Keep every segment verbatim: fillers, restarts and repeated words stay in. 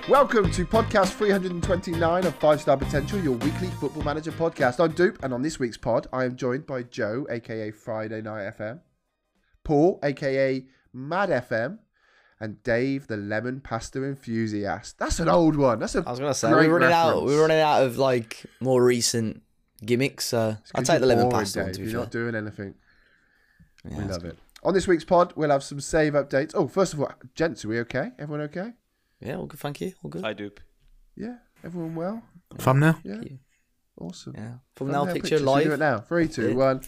Welcome to podcast three hundred twenty-nine of Five Star Potential, your weekly Football Manager podcast. I'm Dupe, and on this week's pod, I am joined by Joe, aka Friday Night F M, Paul, aka Mad F M, and Dave, the Lemon Pasta Enthusiast. That's an old one. That's a I was gonna say great we're running reference. out. We're running out of like more recent gimmicks. So I'll take the lemon pasta one. To be You're fair. not doing anything. Yeah, we that's love good. it. On this week's pod, we'll have some save updates. Oh, first of all, gents, are we okay? Everyone okay? Yeah, all good. Thank you. All good. I Dupe. Yeah, everyone well? Thumbnail? Yeah, awesome. Yeah. Thumbnail Thumbnail picture picture. Should we live. do it now. Three, two, Yeah. one.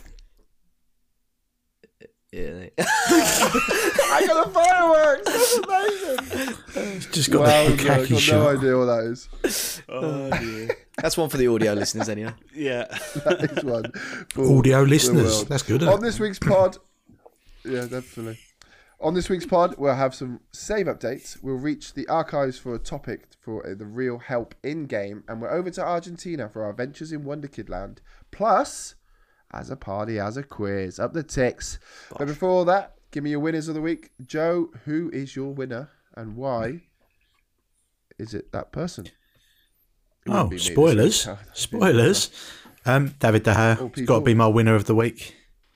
Yeah. I got the fireworks. That's amazing. It's just got Wow, the I've khaki got shot. no idea what that is. Oh dear. That's one for the audio listeners, anyway. Yeah. That is one. for Audio the listeners. world. That's good, isn't On it? this week's pod, yeah, definitely. On this week's pod, we'll have some save updates. We'll reach the archives for a topic for uh, the real help in game, and we're over to Argentina for our ventures in Wonder Kid Land. Plus, as a party, as a quiz, up the ticks. But before all that, give me your winners of the week, Joe. Who is your winner, and why is it that person? It wouldn't Oh, be me this spoilers. week. Spoilers. Um, David De All Gea. It's people. got to be my winner of the week.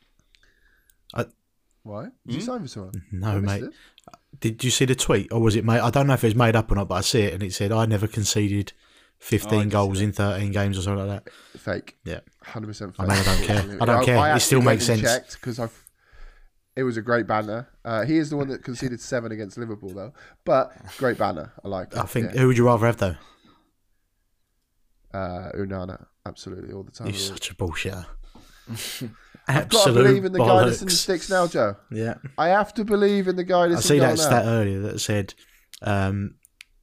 Why? Did you sign for someone? No, I missed mate. it. Did you see the tweet? Or was it made? I don't know if it was made up or not, but I see it and it said, I never conceded fifteen Oh, I did goals see in thirteen games or something like that. Fake. Yeah. one hundred percent I fake. mean, I don't care. I don't care. It actually still went makes and sense. checked because I've. It was a great banner. Uh, he is the one that conceded seven against Liverpool, though. But great banner. I like it. I think, Yeah. who would you rather have, though? Uh, Unana. Absolutely. All the time. You're such a bullshitter. I've got to Absolute believe in the guy that's in the bollocks. sticks now, Joe. Yeah. I have to believe in the guy I that's see in that goal stat now. earlier that said um,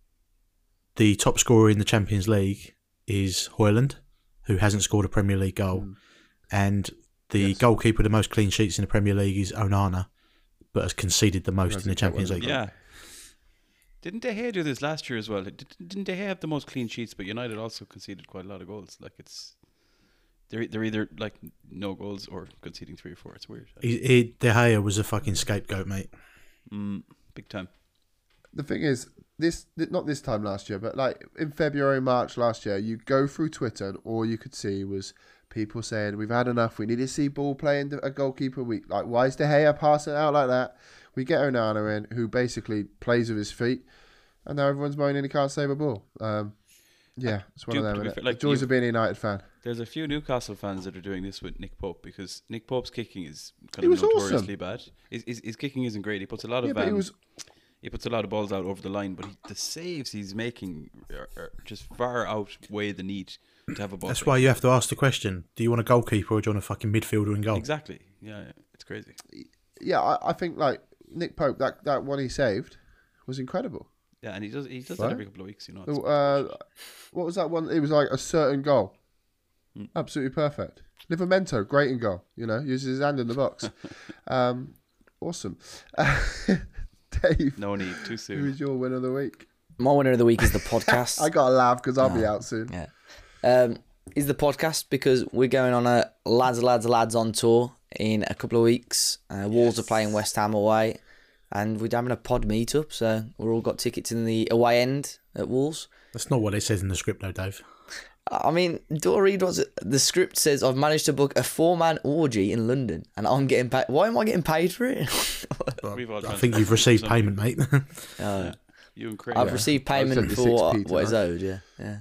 the top scorer in the Champions League is Højlund, who hasn't scored a Premier League goal, Mm. and the Yes. goalkeeper with the most clean sheets in the Premier League is Onana, but has conceded the most in the Hasn't got Champions one. League. Yeah. Didn't De Gea do this last year as well? Did- Didn't De Gea have the most clean sheets, but United also conceded quite a lot of goals? Like it's, they're they're either like no goals or conceding three or four. It's weird. He, he, De Gea was a fucking scapegoat, mate. Mm, big time. The thing is, this not this time last year, but like in February, March last year, you go through Twitter and all you could see was people saying, "We've had enough. We need to see ball playing a goalkeeper. We like why is De Gea passing out like that?" We get Onana in, who basically plays with his feet, and now everyone's moaning he can't save a ball. Um, yeah, it's one Dupe, of to them. be innit? fair, like, the joys you- of being a United fan. There's a few Newcastle fans that are doing this with Nick Pope because Nick Pope's kicking is kind He of was notoriously awesome. bad. His, his, his kicking isn't great. He puts a lot of Yeah, but he um, was he puts a lot of balls out over the line, but he, the saves he's making are, are just far outweigh the need to have a ball. That's fake. why you have to ask the question: do you want a goalkeeper or do you want a fucking midfielder in goal? Exactly. Yeah, yeah, it's crazy. yeah. I, I think like Nick Pope, that, that one he saved was incredible. Yeah, and he does he does Right. that every couple of weeks, you know. It's, Uh, what was that one? It was like a certain goal. Mm. Absolutely perfect. Livramento, great in goal. You know, uses his hand in the box. um, awesome. Dave, no need, too who soon. is your winner of the week? My winner of the week is the podcast. I got to laugh because I'll be No. out soon. Yeah. Um, is the podcast because we're going on a lads, lads, lads on tour in a couple of weeks. Uh, Wolves are playing West Ham away, and we're having a pod meetup. So we're all got tickets in the away end at Wolves. That's not what it says in the script, though, Dave. I mean, do I read what's it? The script says I've managed to book a four-man orgy in London, and I'm getting paid. Why am I getting paid for it? We've all I transferred think you've received some- payment, mate. Uh, You and Craig. I've Yeah. received I sent payment you for six what, p what is tonight. owed. Yeah, yeah.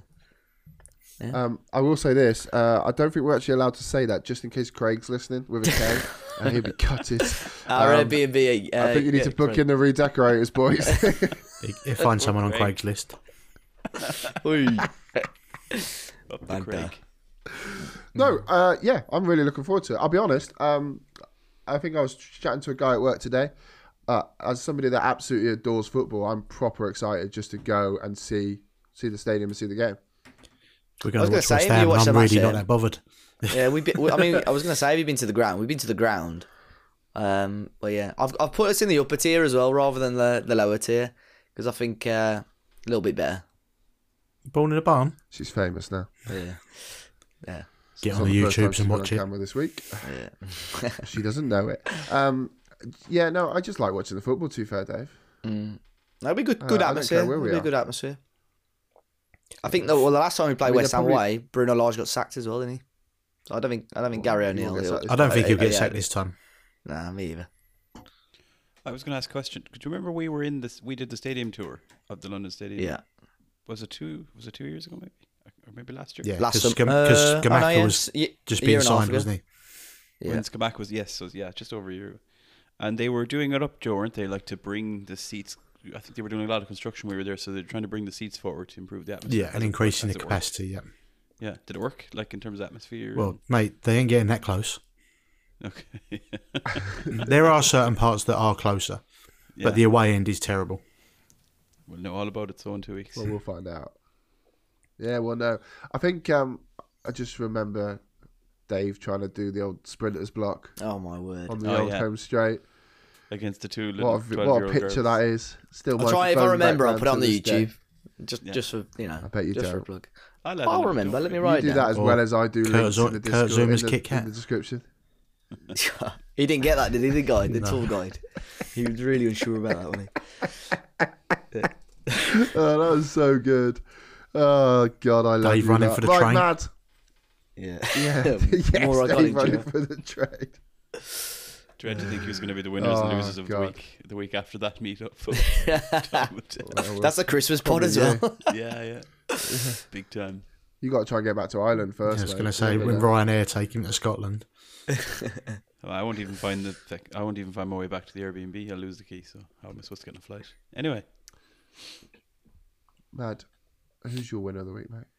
Um, I will say this. Uh, I don't think we're actually allowed to say that just in case Craig's listening with a K and he'll be gutted. Our Um, Airbnb. Uh, I think you need yeah, to book right. in the redecorators, boys. You- you find someone on Craig. Craigslist. Oi. Up to Banter. Craig. No, uh, yeah, I'm really looking forward to it. I'll be honest. Um, I think I was chatting to a guy at work today. Uh, as somebody that absolutely adores football, I'm proper excited just to go and see see the stadium and see the game. We're I going was to gonna watch say, West have you Ham, and watched I'm the really match not yet? that bothered. Yeah, we. I mean, I was gonna say, have you been to the ground? We've been to the ground. Um, but yeah, I've I've put us in the upper tier as well, rather than the the lower tier, because I think uh, a little bit better. Born in a barn. She's famous now. Yeah, yeah, Get It's on not the first time YouTubes she's and been watch on it. camera this week. yeah. She doesn't know it. Um, yeah, no, I just like watching the football. Too fair, Dave. Mm. That'd be good. Uh, Good I don't atmosphere. care where we It'd be are. a good atmosphere. I think the, well, the last time we played I mean, West they're Ham probably- away, Bruno Lage got sacked as well, didn't he? So I don't think I don't think Gary Well, he O'Neill. won't get sacked this I don't think he'll uh, get yeah, sacked this time. Nah, me either. I was going to ask a question. Could you remember we were in this? We did the stadium tour of the London Stadium. Yeah. Was it two? Was it two years ago maybe, or maybe last year? Yeah, Last because sum- Gamaka uh, oh, no, yeah, was it's y- just a being year and a half signed, ago. wasn't he? Yeah. When Skamak was yes, so yeah, just over a year ago. And they were doing it up, Joe, weren't they? Like to bring the seats. I think they were doing a lot of construction when we were there, so they're trying to bring the seats forward to improve the atmosphere. Yeah, Has and it- increasing has the it worked? capacity. Yeah. Yeah, did it work? Like in terms of atmosphere? Well, mate, they ain't getting that close. and- okay. There are certain parts that are closer, Yeah. but the away end is terrible. We'll know all about it so in two weeks. Well, we'll find out. Yeah, well, no. I think um, I just remember Dave trying to do the old sprinters block Oh my word! on the Oh, old yeah. home straight. Against the two little What a, what a picture girls. that is. Still, I'll my try if I phone remember. I'll background put it on to the this day. YouTube. Just, Yeah. just for you know. I bet you just for a don't. plug. I'll, add I'll it in, remember. don't Let me worry. write You it do that down. as Or well as I do Kurt links Zo- in the, Kurt Discord, in, Zuma's the, Kit Kat. in the description. He didn't get that, did he? The guide, the No. tour guide. He was really unsure about that, wasn't Oh, that was so good. Oh, God, I love Dave you, running that. for the right, train. Mad. he? Yeah. Yeah, yes, More Dave iconic running joke. for the trade. Dread to think he was going to be the winners and Oh, losers of the God. week. The week after that meetup. That's That's a Christmas pod as Probably, well. yeah, yeah. Big time. You got to try and get back to Ireland I first. was mate. going to say Yeah, when yeah. Ryanair take him to Scotland. Well, I won't even find the. I won't even find my way back to the Airbnb. I'll lose the key. So how am I supposed to get on a flight? Anyway, Mad. Who's your winner of the week, mate?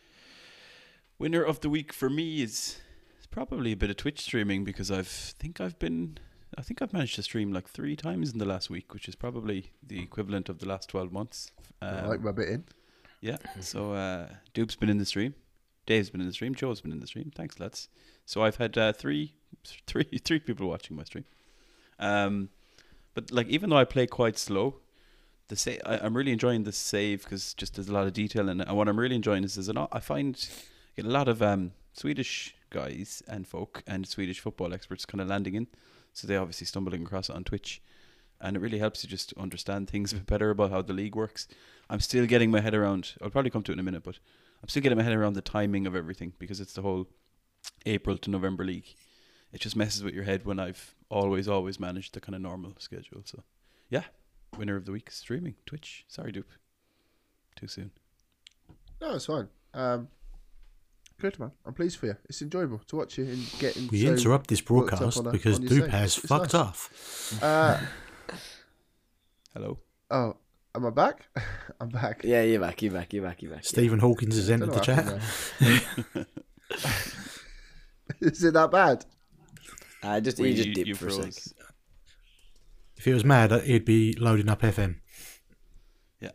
winner of the week for me is is probably a bit of Twitch streaming because I've think I've been. I think I've managed to stream like three times in the last week, which is probably the equivalent of the last twelve months. I Um, like rub it in. Yeah. So uh, Dupe's been in the stream, Dave's been in the stream, Joe's been in the stream. Thanks, lads. So I've had uh, three, three, three people watching my stream. Um, but like even though I play quite slow, the sa- I, I'm really enjoying the save because just there's a lot of detail in it. And what I'm really enjoying is there's an I find I get a lot of um, Swedish guys and folk and Swedish football experts kind of landing in. So they obviously stumbling across it on Twitch. And it really helps you just understand things a bit better about how the league works. I'm still getting my head around, I'll probably come to it in a minute, but I'm still getting my head around the timing of everything because it's the whole April to November league. It just messes with your head when I've always, always managed the kind of normal schedule. So, yeah, winner of the week, streaming, Twitch. Sorry, Dupe. Too soon. No, it's fine. Um, good, man. I'm pleased for you. It's enjoyable to watch you and getting. We so interrupt this worked up broadcast on a- because on your Dupe save. has It's fucked nice. off. Uh, Hello. oh, am I back? I'm back. Yeah, you're back, you're back, you're back, you're back. Stephen Hawkins has Don't entered know the what chat. happened there. Is it that bad? Uh, just, We- you just you- dipped you for a froze. sec. If he was mad, he'd be loading up F M. Yeah.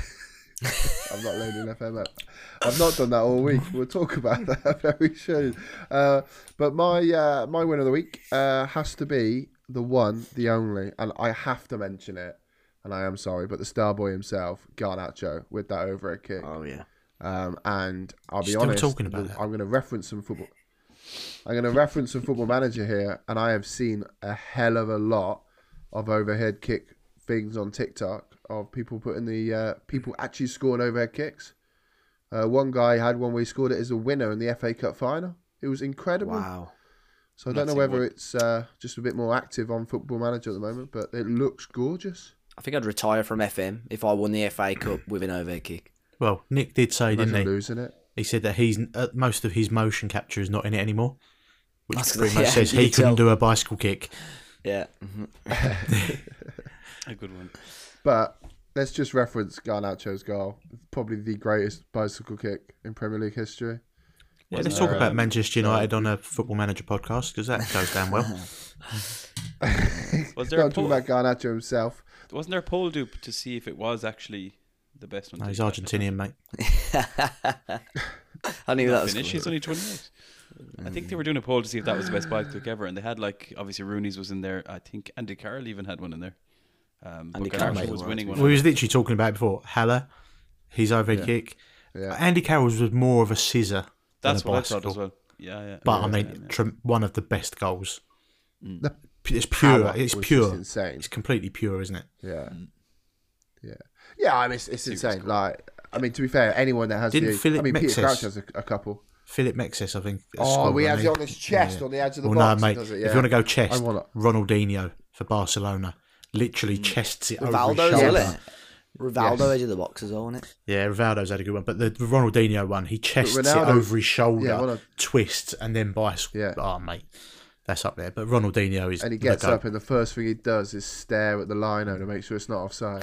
I'm not loading F M up. I've not done that all week. We'll talk about that very soon. Uh, but my uh, my win of the week uh, has to be the one, the only, and I have to mention it. And I am sorry, but the Starboy himself, Garnacho, with that overhead kick. Oh, yeah. Um, and I'll be Still honest, talking about the- that. I'm going to reference some football. I'm going to reference some Football Manager here, and I have seen a hell of a lot of overhead kick things on TikTok of people putting the uh, people actually scoring overhead kicks. Uh, one guy had one where he scored it as a winner in the F A Cup final. It was incredible. Wow. So I I've don't know seen whether one. it's uh, just a bit more active on Football Manager at the moment, but it looks gorgeous. I think I'd retire from F M if I won the F A Cup with an overhead kick. Well, Nick did say, Imagine didn't he? losing it. He said that he's uh, most of his motion capture is not in it anymore, which That's- pretty much yeah, says you he can couldn't tell. do a bicycle kick. Yeah. A good one. But let's just reference Garnacho's goal. Probably the greatest bicycle kick in Premier League history. Yeah, Was let's there, talk about um, Manchester United on a Football Manager podcast because that goes down well. Was there a Don't talk poll, about Garnacho himself. wasn't there a poll, Dupe, to see if it was actually the best one? No, to he's expect? Argentinian, mate. I knew that was Finish. He's only twenty-eight. I think they were doing a poll to see if that was the best bike kick ever, and they had like obviously Rooney's was in there. I think Andy Carroll even had one in there. Um, but Andy Carroll Garnacho made was one, winning to one. be We was literally talking about it before. Haller, his overhead Yeah. kick. Yeah. Andy Carroll's was more of a scissor That's than a what I thought bicycle. as well. Yeah, yeah. But yeah, I mean, yeah, yeah. tr- one of the best goals. The It's pure. power It's was pure. just insane. It's completely pure, isn't it? Yeah. Yeah. Yeah, I mean, it's, it's Super insane. score. Like, I mean, to be fair, anyone that has Didn't the, Philip I mean, Peter Mexes- Crouch has a, a couple. Philip Mexes, I think. Oh, he scored, has hasn't it on his chest, on the edge of the well, box. no, he mate. does it, If yeah. you want to go chest, I want it. Ronaldinho for Barcelona literally chests it over his Rivaldo's, shoulder. isn't it? Rivaldo Yes. edge of the box as well, isn't it? Yeah, Rivaldo's had a good one, but the Ronaldinho one, he chests it Ronaldo- over his shoulder, yeah, what a- twists, and then bites. Yeah. Oh, mate, that's up there. But Ronaldinho is And he the gets goat. up, and the first thing he does is stare at the lino to make sure it's not offside.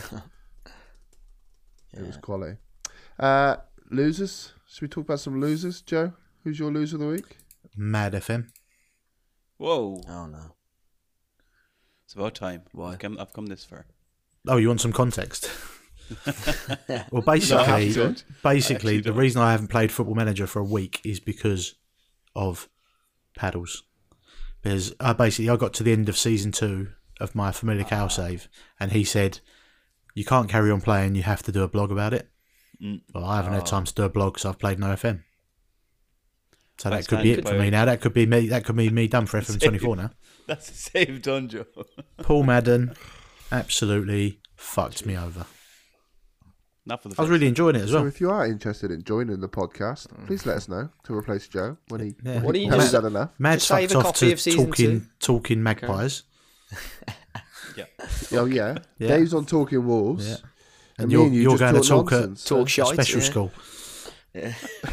It was quality. Uh, losers? Should we talk about some losers, Joe? Who's your loser of the week? Mad F M. Whoa. Oh no. It's about time. Why? I've come, I've come this far. Oh, you want some context? Well, No, I basically, don't. I basically, actually the don't. reason I haven't played Football Manager for a week is because of paddles. Because I basically I got to the end of season two of my Familiar Cow save, and he said, "You can't carry on playing. You have to do a blog about it." Mm. Well, I haven't had time to do a blog, so I've played no F M. So I that could be stand it for by me it. now. That could be me. That could be me done for F M twenty-four now. That's a save done, Joe. Paul Madden absolutely fucked me over. Not for the I was first really time. enjoying it as So well. if you are interested in joining the podcast, please let us know to replace Joe when he Yeah. What do you when he's just- had enough. Mad Just save fucked a off copy to of season talking two. talking magpies. Yeah. Oh yeah. Yeah. Dave's on Talking Wolves. Yeah. And, And me you're and you you're just going to talk talk at nonsense. Talk a shite. special yeah. school. Yeah.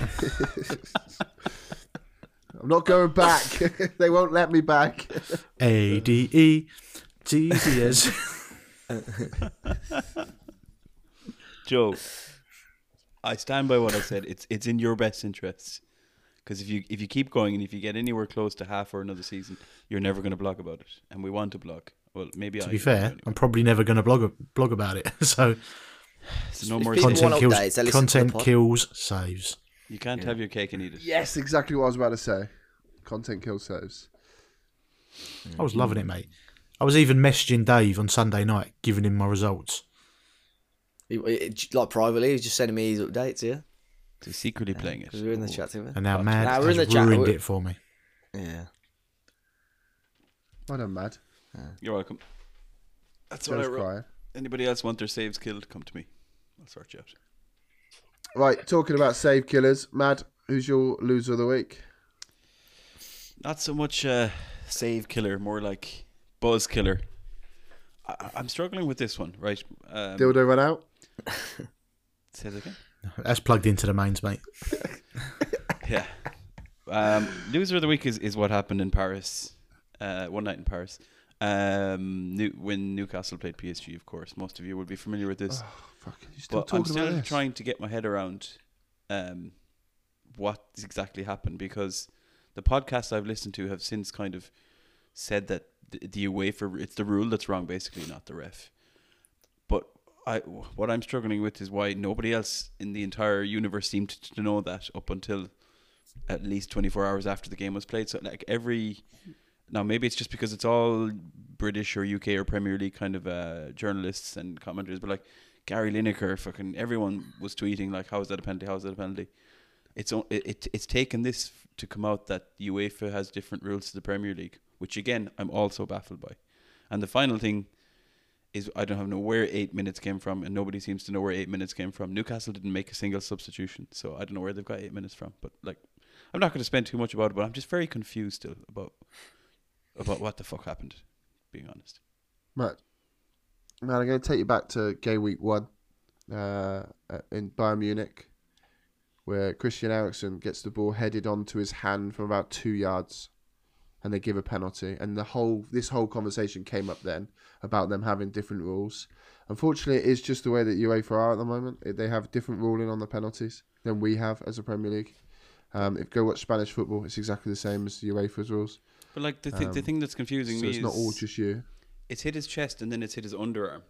I'm not going back. They won't let me back. A D E T Z S. Joe, I stand by what I said. It's it's in your best interests. Because if you if you keep going and if you get anywhere close to half or another season, you're never going to blog about it. And we want to blog. Well, maybe I To be do, fair, anyway. I'm probably never going to blog blog about it. So So no if more people saves. want content kills. updates, they listen to the Content pod. kills saves. You can't have your cake and eat it. Yes, exactly what I was about to say. Content kill saves. I was loving it, mate. I was even messaging Dave on Sunday night, giving him my results. He- he- Like privately, he's just sending me his updates, yeah. So he's secretly playing it. Because we're in the chat together. And now Fuck. Mad Nah, we're has in the chat. ruined We're- it for me. Yeah. I done mad. You're welcome. That's what I Joe's wrote. crying. Anybody else want their saves killed? Come to me. I'll sort you out. Right, talking about save killers. Mad, who's your loser of the week? Not so much uh, save killer, more like buzz killer. I, I'm struggling with this one, right? Um, Dildo run out? Say that again. That's plugged into the mains, mate. Yeah. Um, loser of the week is, is what happened in Paris. Uh, one night in Paris. Um, New, when Newcastle played P S G, of course. Most of you will be familiar with this. Oh, fuck. You still But I'm talking still about this? trying to get my head around um, what exactly happened, because the podcasts I've listened to have since kind of said that the, the UEFA, it's the rule that's wrong, basically, not the ref. But I, what I'm struggling with is why nobody else in the entire universe seemed to know that up until at least twenty-four hours after the game was played. So like every, now maybe it's just because it's all British or U K or Premier League kind of uh, journalists and commenters, but like Gary Lineker, fucking everyone was tweeting like, how is that a penalty? How is that a penalty? It's o- it, it it's taken this to come out that UEFA has different rules to the Premier League, which again I'm also baffled by. And the final thing is I don't have know where eight minutes came from, and nobody seems to know where eight minutes came from. Newcastle didn't make a single substitution, so I don't know where they've got eight minutes from. But like, I'm not going to spend too much about it, but I'm just very confused still about about what the fuck happened. Being honest, Right. Man, I'm going to take you back to game week one uh, in Bayern Munich, where Christian Eriksen gets the ball headed onto his hand from about two yards, and they give a penalty. And the whole this whole conversation came up then about them having different rules. Unfortunately, it is just the way that UEFA are at the moment. They have different ruling on the penalties than we have as a Premier League. Um, if you go watch Spanish football, it's exactly the same as the UEFA's rules. but like the th- the Um, thing that's confusing So me it's is not all just you. it's hit his chest and then it's hit his underarm,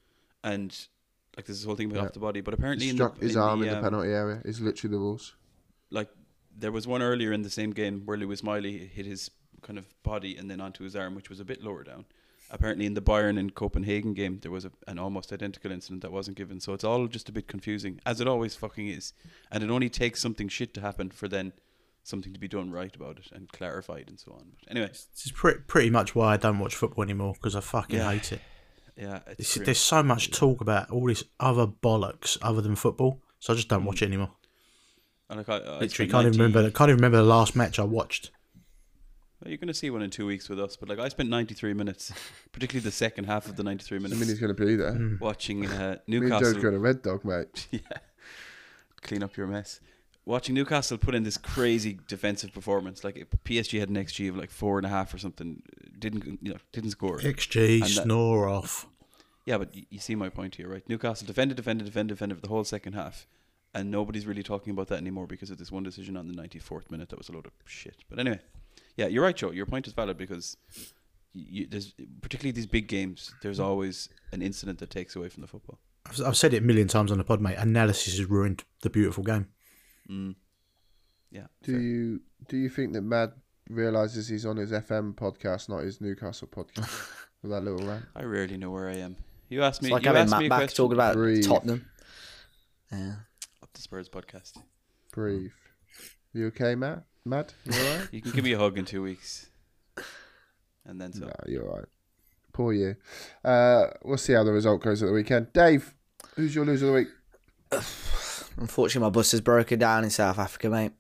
and like there's this whole thing about Yeah. off the body. But apparently, He in struck the, his in arm the, in the um, penalty area. Is literally the rules. like there was one earlier in the same game where Lewis Miley hit his kind of body and then onto his arm, which was a bit lower down. Apparently in the Bayern and Copenhagen game there was a, an almost identical incident that wasn't given, so it's all just a bit confusing, as it always fucking is. And it only takes something shit to happen for then something to be done right about it and clarified and so on. But anyway, This is pretty, pretty much why I don't watch football anymore, because I fucking Yeah. hate it. yeah, it's It's, grim. there's so much talk about all this other bollocks other than football. so I just don't watch it anymore. And like I, I Literally, spent can't even ninety remember. Can't even remember the last match I watched. Well, you're going to see one in two weeks with us, but like I spent ninety-three minutes, particularly the second half of the ninety-three I minutes, mean, he's going to be there. Mm. watching uh, Me and Joe's Newcastle. going to Red Dog, mate. Yeah, clean up your mess. Watching Newcastle put in this crazy defensive performance, like P S G had an X G of like four and a half or something, didn't you know didn't score. X G, And that- snore off. Yeah, but y- you see my point here, right? Newcastle defended, defended, defended, defended for the whole second half, and nobody's really talking about that anymore because of this one decision on the ninety-fourth minute that was a load of shit. But anyway, yeah, you're right, Joe. Your point is valid because y- you, there's particularly these big games. There's always an incident that takes away from the football. I've, I've said it a million times on the pod, mate. Analysis has ruined the beautiful game. Mm. Yeah. Do fair. you do you think that Mad realizes he's on his F M podcast, not his Newcastle podcast? With that little rant. I rarely know where I am. You asked me. It's like you having asked Matt me a back question. talking about Breathe. Tottenham. Yeah. Up the Spurs podcast. Breathe. You okay, Matt? Mad? You alright? You can give me a hug in two weeks, and then so. No, you're alright. Poor you. Uh, we'll see how the result goes at the weekend. Dave, who's your loser of the week? Unfortunately, my bus has broken down in South Africa, mate.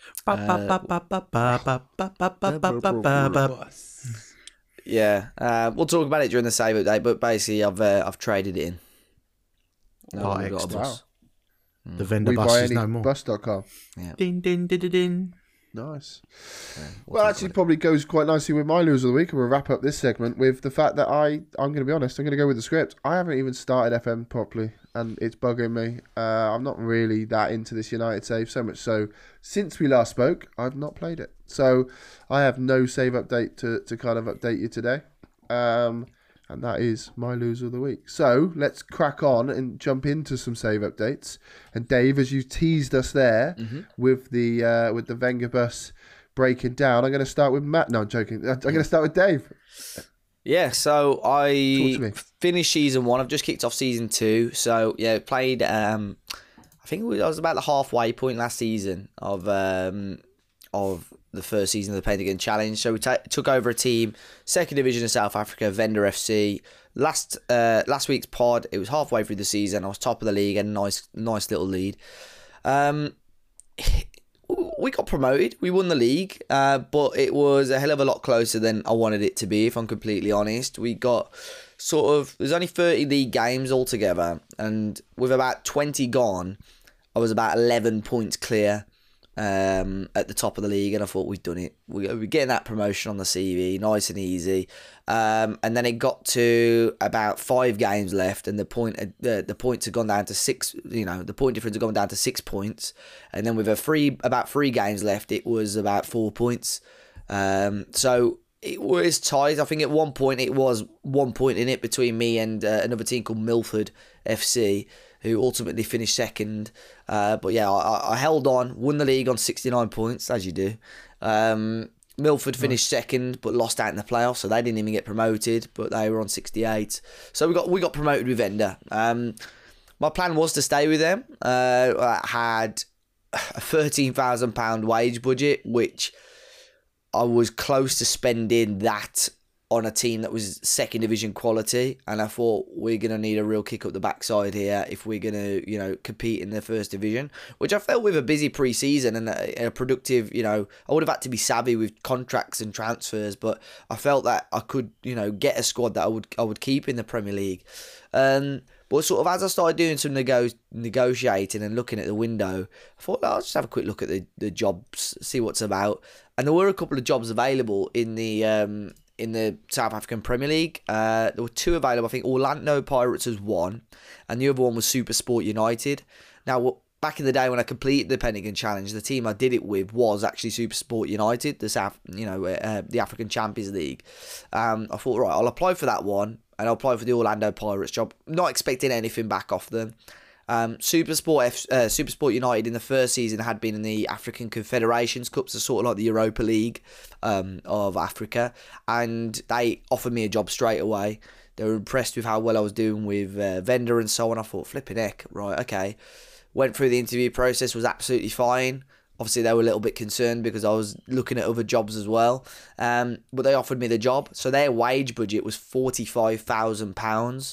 Yeah, uh, we'll talk about it during the save update. But basically, I've uh, I've traded it in. No Oh, longer got a excellent. bus. The vendor We bus buy is any no more. bus dot com. Din, din, din, din, din. Nice. Yeah, we'll Well, talk actually, about probably goes quite nicely with my loser of the week, and we'll wrap up this segment with the fact that I, I'm going to be honest, I'm going to go with the script. I haven't even started F M properly, and it's bugging me. Uh, I'm not really that into this United save, so much so, since we last spoke, I've not played it. So, I have no save update to, to kind of update you today. Um, and that is my loser of the week. So, let's crack on and jump into some save updates. And Dave, as you teased us there Mm-hmm. with the uh, with the Wenger bus breaking down, I'm going to start with Matt. No, I'm joking. I'm going to start with Dave. Yeah, so Talk to me. I finished season one. I've just kicked off season two. So yeah, played. Um, I think it was, I was about the halfway point last season of um, of the first season of the Pentagon Challenge. So we ta took over a team, second division of South Africa, Vender F C. Last uh, last week's pod, it was halfway through the season. I was top of the league and a nice nice little lead. Um, we got promoted. We won the league, uh, but it was a hell of a lot closer than I wanted it to be, if I'm completely honest. We got sort of, there's only thirty league games altogether, and with about twenty gone, I was about eleven points clear um, at the top of the league, and I thought we'd done it. We were getting that promotion on the C V, nice and easy. Um, and then it got to about five games left, and the point the the points had gone down to six. You know, the point difference had gone down to six points. And then with a three about three games left, it was about four points. Um, so it was tied. I think at one point it was one point in it between me and uh, another team called Milford F C, who ultimately finished second. Uh, but yeah, I, I held on, won the league on sixty-nine points, as you do. Um, Milford finished second, but lost out in the playoffs, so they didn't even get promoted. But they were on sixty-eight, so we got we got promoted with Vender. Um, my plan was to stay with them. Uh, I had a thirteen thousand pound wage budget, which I was close to spending that on a team that was second division quality, and I thought we're going to need a real kick up the backside here if we're going to, you know, compete in the first division, which I felt with a busy pre-season and a, a productive, you know, I would have had to be savvy with contracts and transfers, but I felt that I could, you know, get a squad that I would I would keep in the Premier League. Um, but sort of as I started doing some nego negotiating and looking at the window, I thought, oh, I'll just have a quick look at the, the jobs, see what's about. And there were a couple of jobs available in the um, in the South African Premier League. Uh, there were two available. I think Orlando Pirates was one, and the other one was Super Sport United. Now, back in the day when I completed the Pentagon Challenge, the team I did it with was actually Super Sport United, the South, you know, uh, the African Champions League. Um, I thought, right, I'll apply for that one, and I'll apply for the Orlando Pirates job. Not expecting anything back off them. Um, Super Sport F, uh, Super Sport United in the first season had been in the African Confederations Cup, so sort of like the Europa League um, of Africa, and they offered me a job straight away. They were impressed with how well I was doing with uh, Vender and so on. I thought, flipping heck, right, okay. Went through the interview process, was absolutely fine. Obviously, they were a little bit concerned because I was looking at other jobs as well, um, but they offered me the job. So their wage budget was forty-five thousand pounds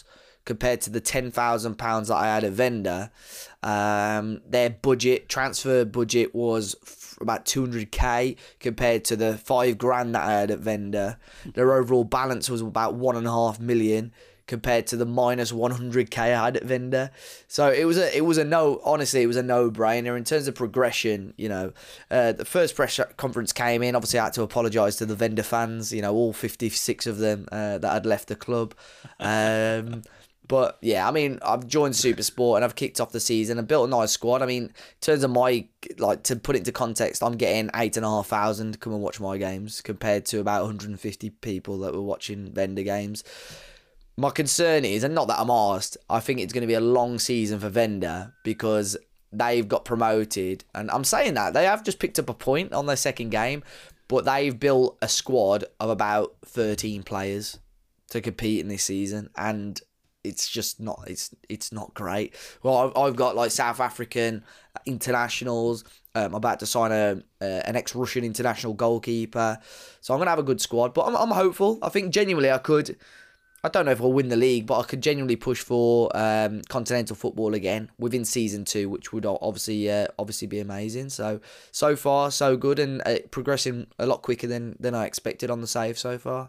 compared to the ten thousand pounds that I had at Vendor. Um, their budget, transfer budget was f- about two hundred k compared to the five grand that I had at Vendor. Their overall balance was about one and a half million compared to the minus one hundred k I had at Vendor. So it was a it was a no honestly it was a no brainer in terms of progression. You know, uh, the first press conference came in. Obviously, I had to apologise to the Vendor fans. You know, all fifty-six of them uh, that had left the club. Um, but yeah, I mean, I've joined Supersport and I've kicked off the season and built a nice squad. I mean, in terms of my like to put it into context, I'm getting eight and a half thousand to come and watch my games compared to about one hundred fifty people that were watching Vendor games. My concern is, and not that I'm arsed, I think it's going to be a long season for Vendor because they've got promoted. And I'm saying that. They have just picked up a point on their second game, but they've built a squad of about thirteen players to compete in this season. And it's just not, it's it's not great. Well, I've, I've got like South African internationals. Um, I'm about to sign a uh, an ex-Russian international goalkeeper. So I'm going to have a good squad. But I'm, I'm hopeful. I think genuinely I could... I don't know if I'll win the league, but I could genuinely push for um, continental football again within season two, which would obviously uh, obviously be amazing. So so far so good and uh, progressing a lot quicker than, than I expected on the save so far.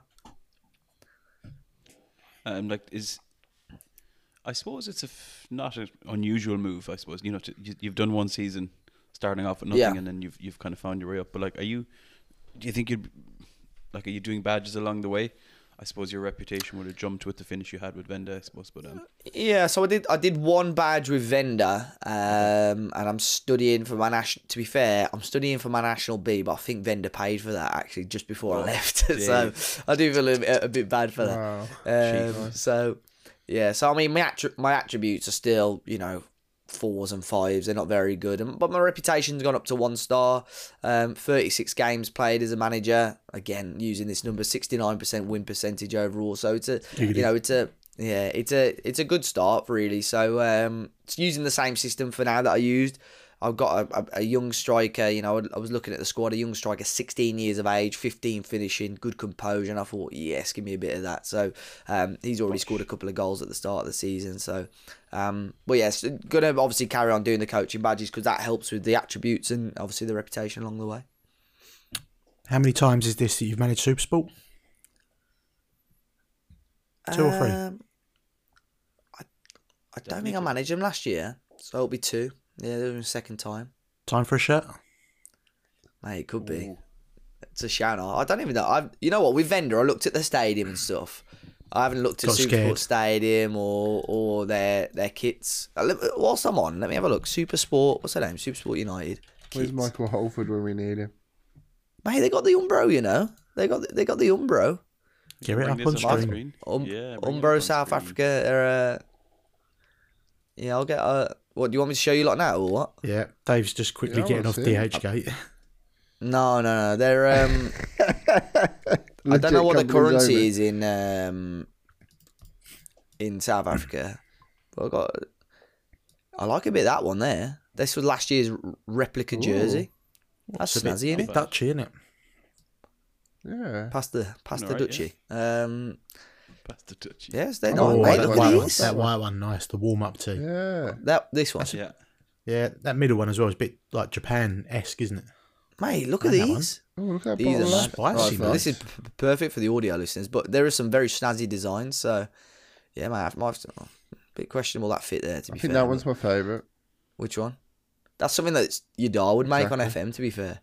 Um, like is, I suppose it's a f- not an unusual move. I suppose you know to, you, you've done one season, starting off with nothing, Yeah. and then you've you've kind of found your way up. But like, are you? Do you think you'd like? Are you doing badges along the way? I suppose your reputation would have jumped with the finish you had with Vendor, I suppose. But um, Yeah, so I did I did one badge with Vendor, um, and I'm studying for my national. To be fair, I'm studying for my national B, but I think Vendor paid for that actually just before I left. So I do feel a bit, a bit bad for that. Wow. Um, so yeah, so I mean, my attri- my attributes are still, you know, fours and fives. They're not very good, and, but my reputation's gone up to one star. Um, thirty-six games played as a manager. Again, using this number, sixty-nine percent win percentage overall. So it's a, you know, it's a yeah, it's a it's a good start really. So um, it's using the same system for now that I used. I've got a, a, a young striker, you know, I was looking at the squad, a young striker, sixteen years of age, fifteen finishing, good composure, and I thought, yes, give me a bit of that. So um, he's already scored a couple of goals at the start of the season. So, um, but yes, going to obviously carry on doing the coaching badges because that helps with the attributes and obviously the reputation along the way. How many times is this that you've managed Supersport? Two or three? Um, I, I don't think I managed them last year, so it'll be two. Yeah, this was the second time. Time for a shirt? Mate, it could be. It's a shout out. I don't even know. I've, you know what? With Vendor, I looked at the stadium and stuff. I haven't looked at Got Supersport scared. Stadium or or their their kits. Uh, let- Whilst I'm on, let me have a look. Supersport, what's their name? Supersport United. Where's Kits. Michael Holford when we need him? Mate, they got the Umbro, you know. They got they got the Umbro. Get it bring up this on the screen. screen. Um, Yeah, bring it up Umbro on South screen. Africa. Are, uh, yeah, I'll get. Uh, what do you want me to show you lot now or what? Yeah, Dave's just quickly Yeah, I getting wanna off see D it. H Gate. No, no, no. They're um. I don't know what the currency is in um in South Africa, but I got. I like a bit of that one there. This was last year's replica Ooh. jersey. That's It's a bit, snazzy, a isn't bit it? Dutchy, isn't it? Yeah. Past the past the Alright, Dutchy. Um, Past the touchy. yes, they're Oh, not. I Mate, like look that at one. these. That white one, nice. The warm up too. Yeah. That this one, Yeah. Yeah, that middle one as well is a bit like Japan-esque, isn't it? mate. Look at And that one. these. Oh, look at that These are bottle nice. of Spicy, that. mate. This is p- perfect for the audio listeners, but there are some very snazzy designs. So, yeah, mate, I might have to, bit questionable that fit there. To I be think fair, that one's my favourite. which one? That's something that your da would make on Exactly. F M. To be fair,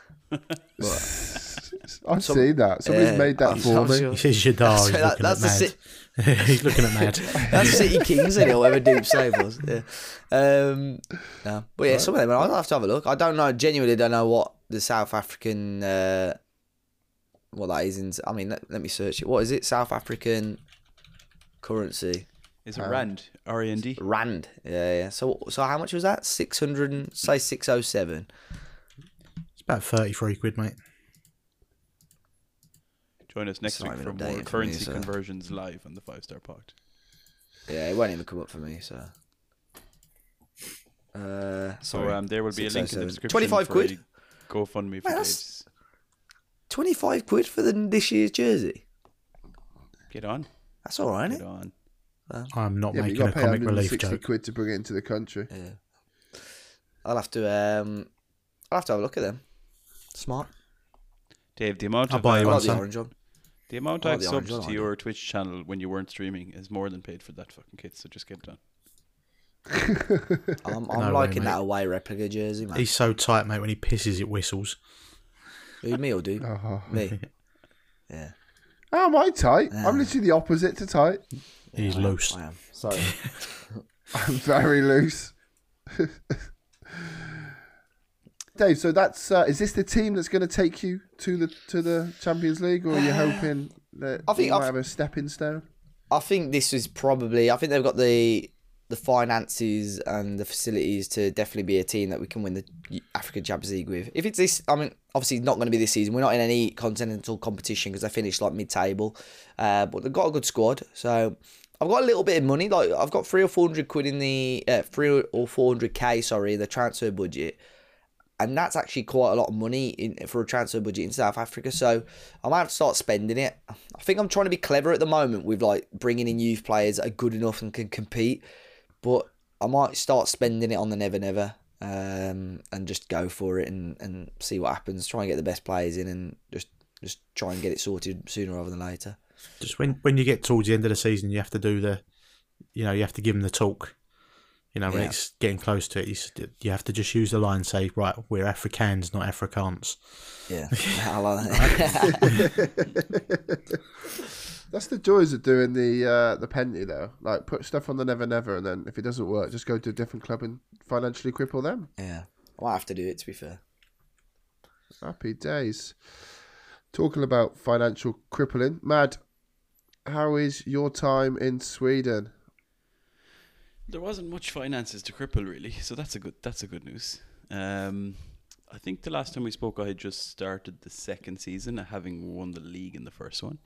I've Some- seen that. Somebody's Yeah, made that I'm- for I'm me. sure. He says your dog. He's That- looking that's at the mad. He's looking at mad. That's City Kings, isn't it? Or whatever Deep Save was. Yeah. Um, no. But yeah, some of them, I'll have to have a look. I don't know, genuinely don't know what the South African, uh, what that is. In, I mean, let, let me search it. What is it? South African currency. Is it Um, Rand? R A N D? Rand. Yeah, yeah. So so how much was that? six hundred and, say six oh seven. It's about thirty-three quid, mate. Join us next It's not week even for more updated for me, currency so- conversions live on the Five Star Pod. Yeah, it won't even come up for me, so. Uh, So sorry. um, there will be a link in the 607. description. twenty-five for quid? a GoFundMe for Mate, Dave's. that's- twenty-five quid for the this year's jersey. Get on. That's all right, Get isn't it? on. So, I'm not Yeah, but you making got a to pay comic relief 160 joke. quid to bring it into the country. yeah. I'll have to. Um, I'll have to have a look at them. Smart. Dave, the amount I'll of buy I you um, one, like the son. orange one. the amount I like I've the orange subbed one, to I do. your Twitch channel when you weren't streaming is more than paid for that fucking kit. So just get it done. I'm, I'm No way, liking mate. that away replica jersey, man. He's so tight, mate. When he pisses, it whistles. Who, me or do? Oh. Me. Yeah. Oh, am I tight? Yeah. I'm literally the opposite to tight. He's I am, loose. I am. Sorry. I'm very loose. Dave, so that's uh, is this the team that's going to take you to the to the Champions League, or are you hoping that I think you might I've- have a stepping stone? I think this is probably. I think they've got the the finances and the facilities to definitely be a team that we can win the African Champions League with. If it's this, I mean, obviously it's not going to be this season. We're not in any continental competition because they finished like mid-table, uh, but they've got a good squad. So I've got a little bit of money. Like I've got three or four hundred quid in the uh, three or four hundred k. Sorry, the transfer budget. And that's actually quite a lot of money in, for a transfer budget in South Africa. So I might have to start spending it. I think I'm trying to be clever at the moment with like bringing in youth players that are good enough and can compete. But I might start spending it on the Never Never um, and just go for it and, and see what happens. Try and get the best players in and just, just try and get it sorted sooner rather than later. Just when when you get towards the end of the season, you have to do the, you know, you have to give them the talk. You know, when Yeah. it's getting close to it, you, s- you have to just use the line, say, right, we're Afrikaans, not Afrikaans. Yeah. I like that. That's the joys of doing the uh, the penalty though. Like put stuff on the Never Never, and then if it doesn't work, just go to a different club and financially cripple them. Yeah. I might have to do it, to be fair. Happy days. Talking about financial crippling, Mad, how is your time in Sweden? There wasn't much finances to cripple really, so that's a good that's a good news. Um, I think the last time we spoke, I had just started the second season, having won the league in the first one,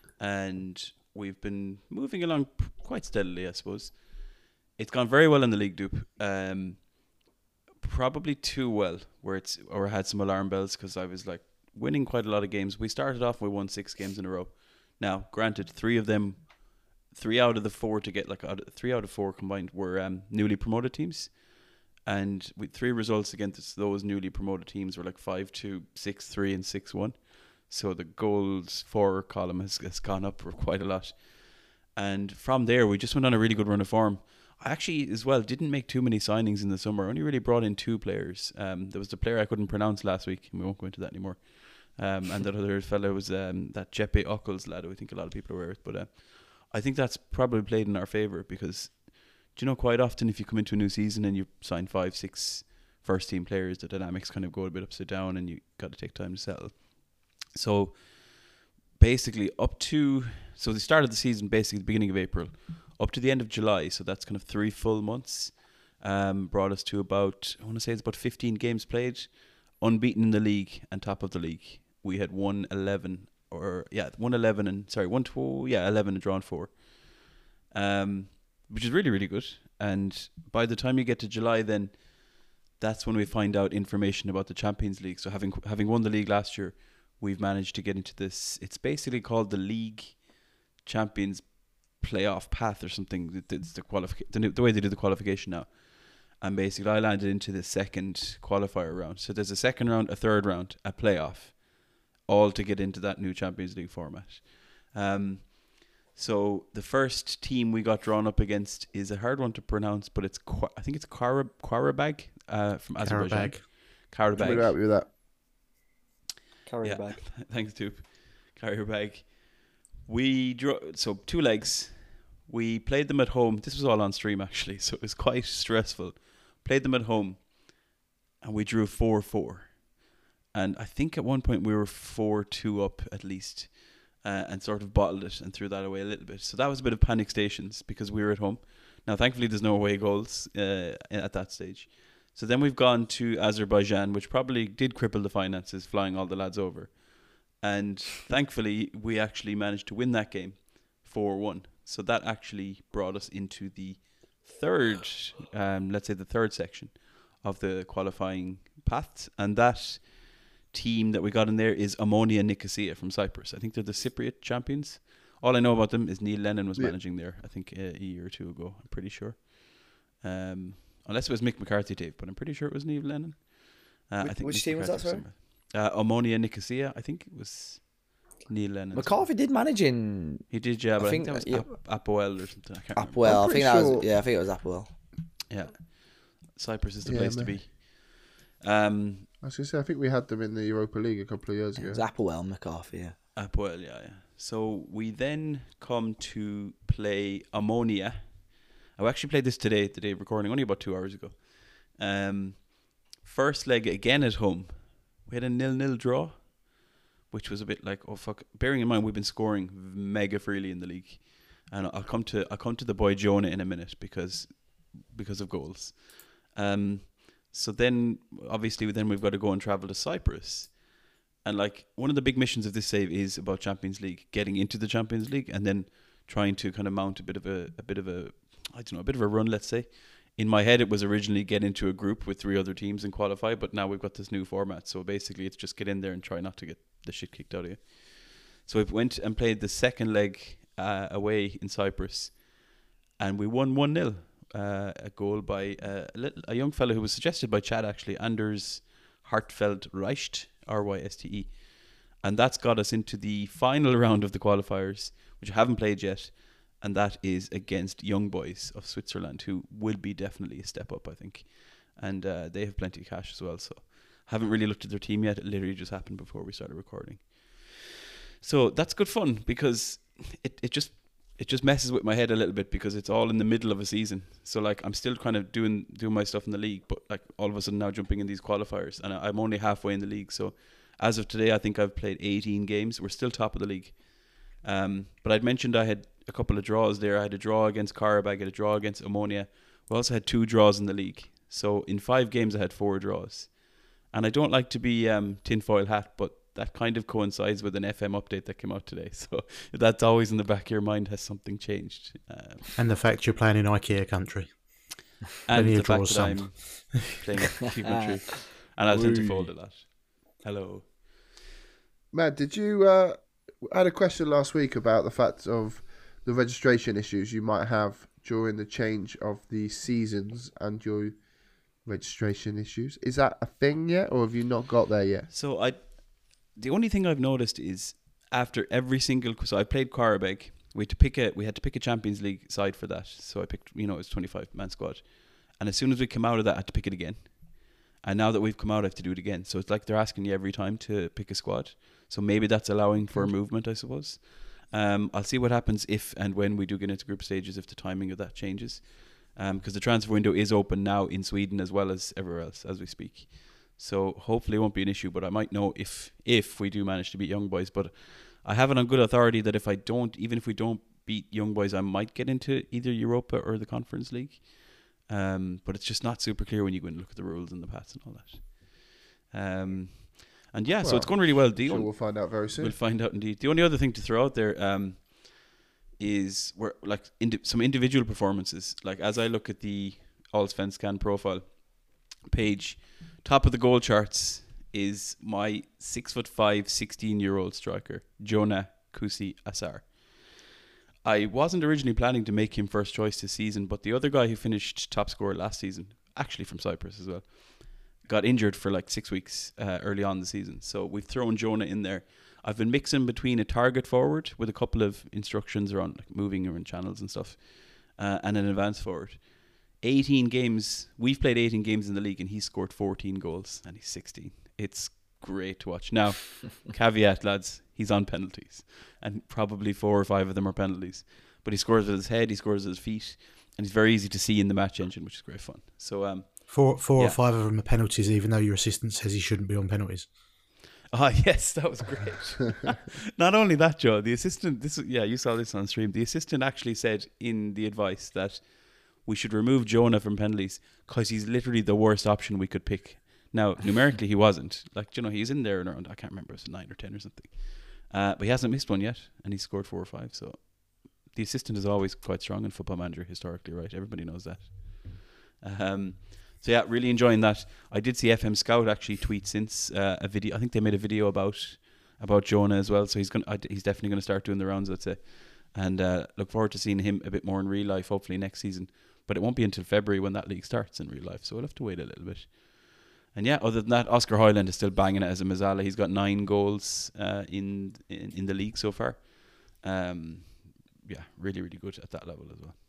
and we've been moving along p- quite steadily, I suppose. It's gone very well in the league, Dupe. Um, probably too well, where it's or I had some alarm bells because I was like winning quite a lot of games. We started off, we won six games in a row. Now, granted, three of them. Three out of the four to get like out three out of four combined were um, newly promoted teams, and with three results against those newly promoted teams were like five two, six three, and six one. So the goals for column has, has gone up for quite a lot, and from there we just went on a really good run of form. I actually as well didn't make too many signings in the summer. I only really brought in two players. Um, there was the player I couldn't pronounce last week, and we won't go into that anymore. Um, and that other fellow was um, that Jeppe Ockels lad, who I think a lot of people are aware of, but. Uh, I think that's probably played in our favour because, do you know, quite often if you come into a new season and you sign five, six first team players, the dynamics kind of go a bit upside down and you got to take time to settle. So basically up to, so the start of the season, basically the beginning of April, up to the end of July, so that's kind of three full months, um, brought us to about, I want to say it's about fifteen games played, unbeaten in the league and top of the league. We had won eleven or yeah, one eleven and sorry, one two, yeah, eleven and drawn four, um, which is really really good. And by the time you get to July, then that's when we find out information about the Champions League. So having having won the league last year, we've managed to get into this. It's basically called the League Champions Playoff Path or something. It's the qualific- the, new, the way they do the qualification now. And basically, I landed into the second qualifier round. So there's a second round, a third round, a playoff, all to get into that new Champions League format. Um, so the first team we got drawn up against is a hard one to pronounce, but it's Qua- I think it's Qarab- Qarabag uh, from Azerbaijan. Qarabag. Can we Qarabag. help you with that? Carry Yeah. it back. Thanks, Toop. Qarabag. We drew so two legs. We played them at home. This was all on stream actually, so it was quite stressful. Played them at home, and we drew four four. And I think at one point we were four two up at least, uh, and sort of bottled it and threw that away a little bit. So that was a bit of panic stations because we were at home. Now, thankfully, there's no away goals uh, at that stage. So then we've gone to Azerbaijan, which probably did cripple the finances, flying all the lads over. And thankfully, we actually managed to win that game four one. So that actually brought us into the third, um, let's say the third section of the qualifying path. And that team that we got in there is Ammonia Nicosia from Cyprus. I think they're the Cypriot champions. All I know about them is Neil Lennon was Yeah. managing there, I think, uh, a year or two ago. I'm pretty sure. Um, unless it was Mick McCarthy, Dave, but I'm pretty sure it was Neil Lennon. Uh, Which- I think which Mick team was that, McCarthy sorry? somewhere. Uh, Omonia Nicosia, I think it was Neil Lennon. McCarthy did manage in He did, yeah, I but I think, think, that was yeah. Ap- Apoel or something. I can't remember. Appwell. I pretty think that sure- was yeah. I think it was Appwell. Yeah. Cyprus is the Yeah, place to man. be. Um, I was going to say, I think we had them in the Europa League a couple of years It ago. was Appwell, McCarthy. Yeah. Apoel, yeah, yeah. So we then come to play Ammonia. I actually played this today, today recording, only about two hours ago. Um, first leg again at home. We had a nil-nil draw, which was a bit like, oh fuck. Bearing in mind we've been scoring mega freely in the league, and I'll come to I'll come to the boy Jonah in a minute because because of goals. Um, so then obviously then we've got to go and travel to Cyprus. And like one of the big missions of this save is about Champions League, getting into the Champions League, and then trying to kind of mount a bit of a, a bit of a, I don't know, a bit of a run. Let's say, in my head, it was originally get into a group with three other teams and qualify, but now we've got this new format. So basically, it's just get in there and try not to get the shit kicked out of you. So we went and played the second leg uh, away in Cyprus, and we won one nil. Uh, a goal by uh, a, little, a young fellow who was suggested by Chad actually, Anders Hartfeld Reicht. R Y S T E, and that's got us into the final round of the qualifiers, which I haven't played yet, and that is against Young Boys of Switzerland, who will be definitely a step up, I think, and uh, they have plenty of cash as well. So I haven't really looked at their team yet. It literally just happened before we started recording. So that's good fun because it, it just it just messes with my head a little bit because it's all in the middle of a season. So like I'm still kind of doing doing my stuff in the league, but like all of a sudden now jumping in these qualifiers, and I'm only halfway in the league. So as of today, I think I've played eighteen games. We're still top of the league. Um, but I'd mentioned I had a couple of draws there. I had a draw against Karabag, I had a draw against Ammonia. We also had two draws in the league. So in five games, I had four draws. And I don't like to be um, tinfoil hat, but that kind of coincides with an F M update that came out today. So that's always in the back of your mind. Has something changed? Um, And the fact you're playing in IKEA country. and Plenty the of fact draws, that some. I'm playing People Tree. And I'll tend to fold a lot. Hello. Matt, did you... Uh, I had a question last week about the fact of the registration issues you might have during the change of the seasons and your registration issues. Is that a thing yet, or have you not got there yet? So I, the only thing I've noticed is after every single, so I played Karabag. We had to pick a, we had to pick a Champions League side for that. So I picked, you know, it was twenty-five man squad, and as soon as we come out of that, I had to pick it again. And now that we've come out, I have to do it again. So it's like they're asking you every time to pick a squad. So maybe that's allowing for movement, I suppose. Um, I'll see what happens if and when we do get into group stages, if the timing of that changes. Because um, the transfer window is open now in Sweden as well as everywhere else as we speak. So hopefully it won't be an issue, but I might know if if we do manage to beat Young Boys. But I have it on good authority that if I don't, even if we don't beat Young Boys, I might get into either Europa or the Conference League. Um, but it's just not super clear when you go and look at the rules and the paths and all that. Um, and yeah, so Well, it's going really well. The Sure, on- we'll find out very soon. We'll find out indeed. The only other thing to throw out there um, is we're like indi- some individual performances. Like as I look at the Allsvenskan profile page, top of the goal charts is my six foot five, sixteen year old striker Jonah Kusi Asar. I wasn't originally planning to make him first choice this season, but the other guy who finished top scorer last season, actually from Cyprus as well, got injured for like six weeks uh, early on in the season. So we've thrown Jonah in there. I've been mixing between a target forward with a couple of instructions around like moving around channels and stuff, uh, and an advance forward. eighteen games. We've played eighteen games in the league, and he's scored fourteen goals, and he's sixteen. It's great to watch. Now, caveat, lads, he's on penalties, and probably four or five of them are penalties. But he scores with his head, he scores with his feet, and he's very easy to see in the match engine, which is great fun. So, um, Four, four Yeah. or five of them are penalties, even though your assistant says he shouldn't be on penalties. ah, yes, that was great. Not only that, Joe, the assistant, this yeah, you saw this on stream. The assistant actually said in the advice that we should remove Jonah from penalties because he's literally the worst option we could pick. Now, numerically, he wasn't. Like, you know, he's in there and around, I can't remember, it was nine or ten or something. Uh, but he hasn't missed one yet, and he's scored four or five. So the assistant is always quite strong in Football Manager, historically, right? Everybody knows that. Um, so yeah, really enjoying that. I did see F M Scout actually tweet since uh, a video. I think they made a video about about Jonah as well. So he's going. He's definitely going to start doing the rounds, I'd say. and uh, look forward to seeing him a bit more in real life, hopefully next season. But it won't be until February when that league starts in real life, so we'll have to wait a little bit. And yeah, other than that, Oscar Hoyland is still banging it as a Mazzala. He's got nine goals uh, in, in in the league so far. Um, yeah, really, really good at that level as well.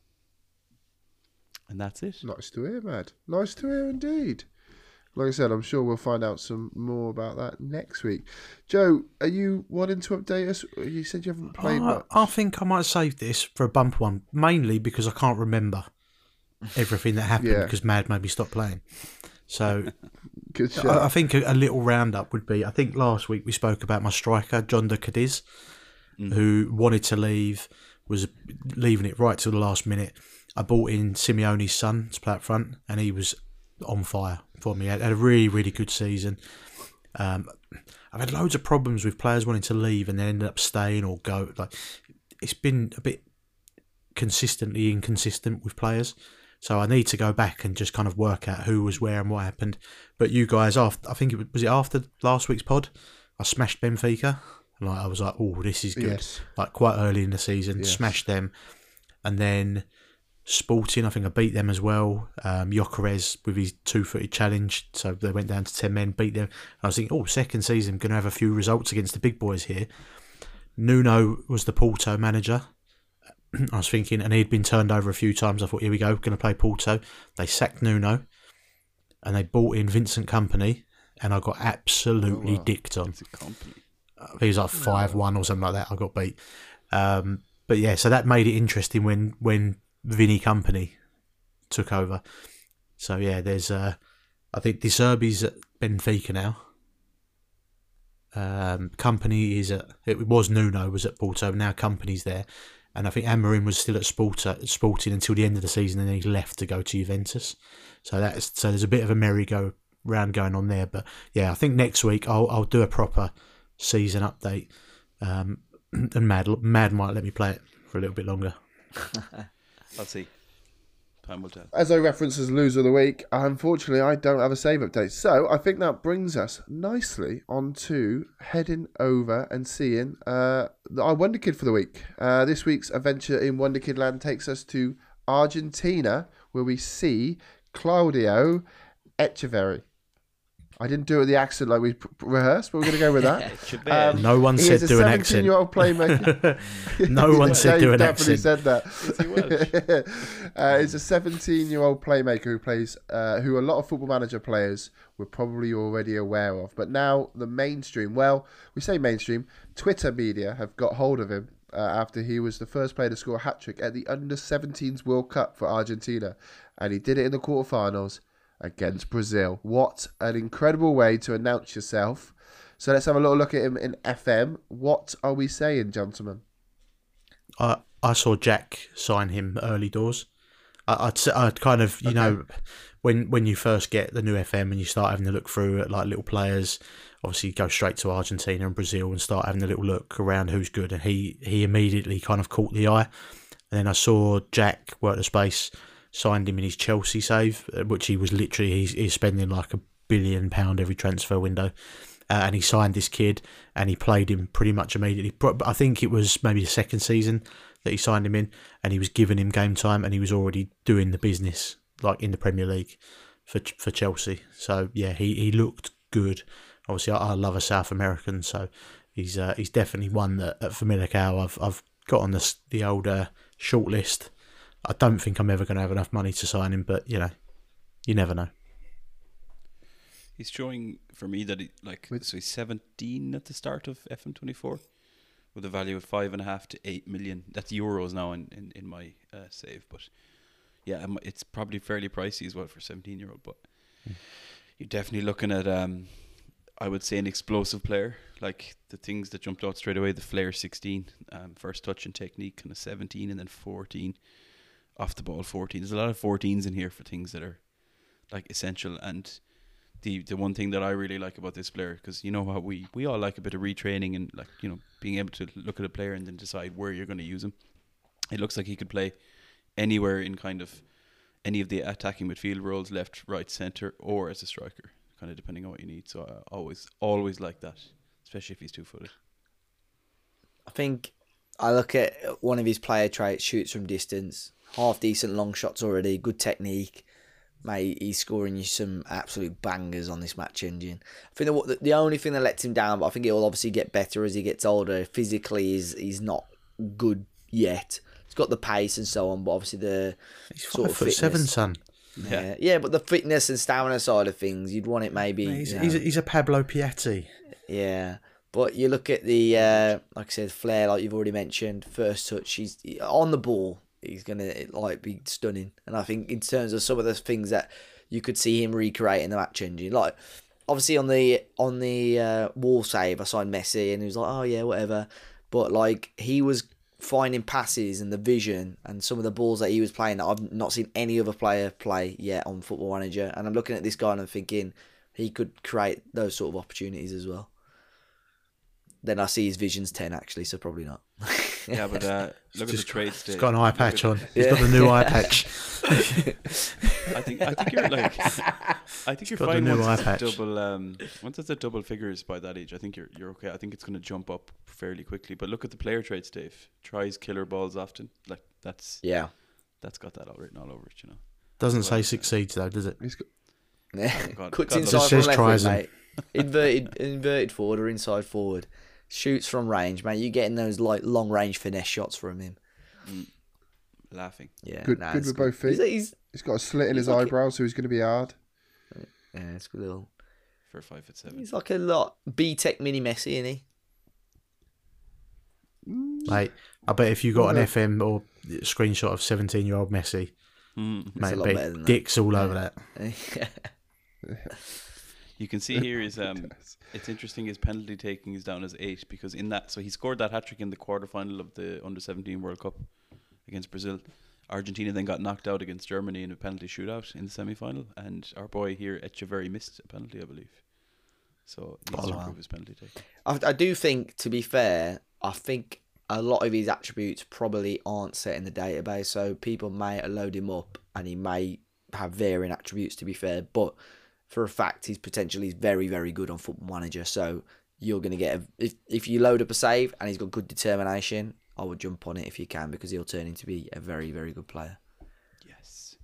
And that's it. Nice to hear, Mad. Nice to hear indeed. Like I said, I'm sure we'll find out some more about that next week. Joe, are you wanting to update us? You said you haven't played I, much. I think I might save this for a bumper one, mainly because I can't remember everything that happened Yeah. because Mad made me stop playing. So Good I, I shout. think a, a little roundup would be, I think last week we spoke about my striker, John de Cadiz, Mm. who wanted to leave, was leaving it right till the last minute. I bought in Simeone's son to play up front, and he was on fire for me. Had, had a really, really good season. Um, I've had loads of problems with players wanting to leave and then ended up staying or go. Like, it's been a bit consistently inconsistent with players. So I need to go back and just kind of work out who was where and what happened. But you guys, after I think it was, was it after last week's pod, I smashed Benfica. And like I was like, oh, this is good. Yes. Like quite early in the season, Yes. smashed them, and then Sporting, I think I beat them as well. Um, Gyökeres with his two-footed challenge, so they went down to ten men, beat them. And I was thinking, oh, second season, going to have a few results against the big boys here. Nuno was the Porto manager. I was thinking, and he'd been turned over a few times. I thought, here we go, going to play Porto. They sacked Nuno, and they bought in Vincent Kompany, and I got absolutely Oh, wow. dicked on. It's a company. I think it was like five one or something like that. I got beat. Um, but yeah, so that made it interesting when when Vinny Company took over. So yeah, there's uh, I think De Zerbi's at Benfica now. Um, Company is at, it was Nuno was at Porto, now Company's there, and I think Amorim was still at Sporta, Sporting until the end of the season, and then he left to go to Juventus. So that's so there's a bit of a merry-go-round going on there. But yeah, I think next week I'll I'll do a proper season update, um, and Mad Mad might let me play it for a little bit longer. I'll see. Time will tell. As I referenced as loser of the week, unfortunately I don't have a save update. So I think that brings us nicely on to heading over and seeing uh, our Wonder Kid for the week. Uh, this week's adventure in Wonder Kid Land takes us to Argentina, where we see Claudio Echeverri. I didn't do it with the accent like we p- rehearsed, but we're going to go with that. Um, No one he said is a do an accent. seventeen-year-old playmaker. No one said Dave do an definitely accent. said that. uh, he's a seventeen-year-old playmaker who plays, uh, who a lot of Football Manager players were probably already aware of. But now the mainstream, well, we say mainstream, Twitter media have got hold of him uh, after he was the first player to score a hat-trick at the under seventeens World Cup for Argentina. And he did it in the quarterfinals against Brazil. What an incredible way to announce yourself. So let's have a little look at him in F M. What are we saying, gentlemen? I I saw Jack sign him early doors. I, I'd s- I'd kind of you Okay. know when when you first get the new F M and you start having a look through at like little players, obviously you go straight to Argentina and Brazil and start having a little look around who's good, and he he immediately kind of caught the eye. And then I saw Jack work the space, signed him in his Chelsea save, uh, which he was literally he's, he's spending like a billion pound every transfer window. Uh, and he signed this kid, and he played him pretty much immediately. Pro- I think it was maybe the second season that he signed him in, and he was giving him game time, and he was already doing the business like in the Premier League for for Chelsea. So yeah, he, he looked good. Obviously, I, I love a South American, so he's uh, he's definitely one that at Famalicão I've I've got on the the old uh, short list. I don't think I'm ever going to have enough money to sign him, but you know, you never know. He's showing for me that he like With- so he's seventeen at the start of F M twenty-four with a value of five and a half to eight million. That's euros now in in, in my uh, save, but yeah, um, it's probably fairly pricey as well for a seventeen year old. But Mm. you're definitely looking at um, I would say an explosive player. Like the things that jumped out straight away: the Flair sixteen, um, first touch and technique, kind of seventeen, and then fourteen, off the ball fourteen. There's a lot of fourteens in here for things that are like essential. And the the one thing that I really like about this player, because you know how we we all like a bit of retraining and like you know being able to look at a player and then decide where you're going to use him. It looks like he could play anywhere in kind of any of the attacking midfield roles, left, right, centre, or as a striker, kind of depending on what you need. So I always always like that, especially if he's two footed. I think I look at one of his player traits, shoots from distance, half decent long shots already, good technique. Mate, he's scoring you some absolute bangers on this match engine. I think the, the only thing that lets him down, but I think he'll obviously get better as he gets older. Physically, he's, he's not good yet. He's got the pace and so on, but obviously the He's sort five of foot fitness. seven, son. Yeah. yeah, yeah, but the fitness and stamina side of things, you'd want it maybe. He's, you he's, know, a, he's a Pablo Piatti. yeah, but you look at the uh, like I said, flair, like you've already mentioned, first touch. He's on the ball. He's gonna like be stunning, and I think in terms of some of the things that you could see him recreating the match engine, like obviously on the on the uh, wall save, I signed Messi, and he was like, oh yeah, whatever. But like he was finding passes and the vision and some of the balls that he was playing that I've not seen any other player play yet on Football Manager. And I'm looking at this guy and I'm thinking he could create those sort of opportunities as well. Then I see his vision's ten actually, so probably not. Yeah, but uh, look at the Just- trades. He's Dave. got an eye Look patch at- on. He's Yeah. got the new eye patch. I think I think you're like I think you're got the fine new once eye it's a patch. double um once it's a double figures by that age. I think you're you're okay. I think it's going to jump up fairly quickly. But look at the player traits, Dave. Tries killer balls often. Like that's Yeah. that's got that all written all over it. You know. Doesn't say succeeds though, does it? He's got, God- Cuts God inside Just from says left tries foot, them. mate. Inverted, inverted forward or inside forward. Shoots from range, mate. You're getting those like long range finesse shots from him. Laughing. Yeah, Good- nah, good it's with both feet. He's, he's he's got a slit in He's his like- eyebrow, so he's going to be hard. yeah, it's a little. For five foot seven. He's like a lot B Tech mini Messi, isn't he? Mate, I bet if you got an Yeah. F M or screenshot of seventeen-year-old Messi, Mm. mate, a lot be better than that. dicks all over that. You can see here is um it's interesting his penalty taking is down as eight because in that so he scored that hat trick in the quarterfinal of the under seventeen World Cup against Brazil. Argentina then got knocked out against Germany in a penalty shootout in the semi final, and our boy here Echeverry missed a penalty, I believe. So he needs Oh, to wow. improve his penalty take. I, I do think, to be fair, I think a lot of his attributes probably aren't set in the database, so people may load him up and he may have varying attributes, to be fair, but for a fact, he's potentially very, very good on Football Manager, so you're going to get, a, if, if you load up a save and he's got good determination, I would jump on it if you can, because he'll turn into be a very, very good player. Yes.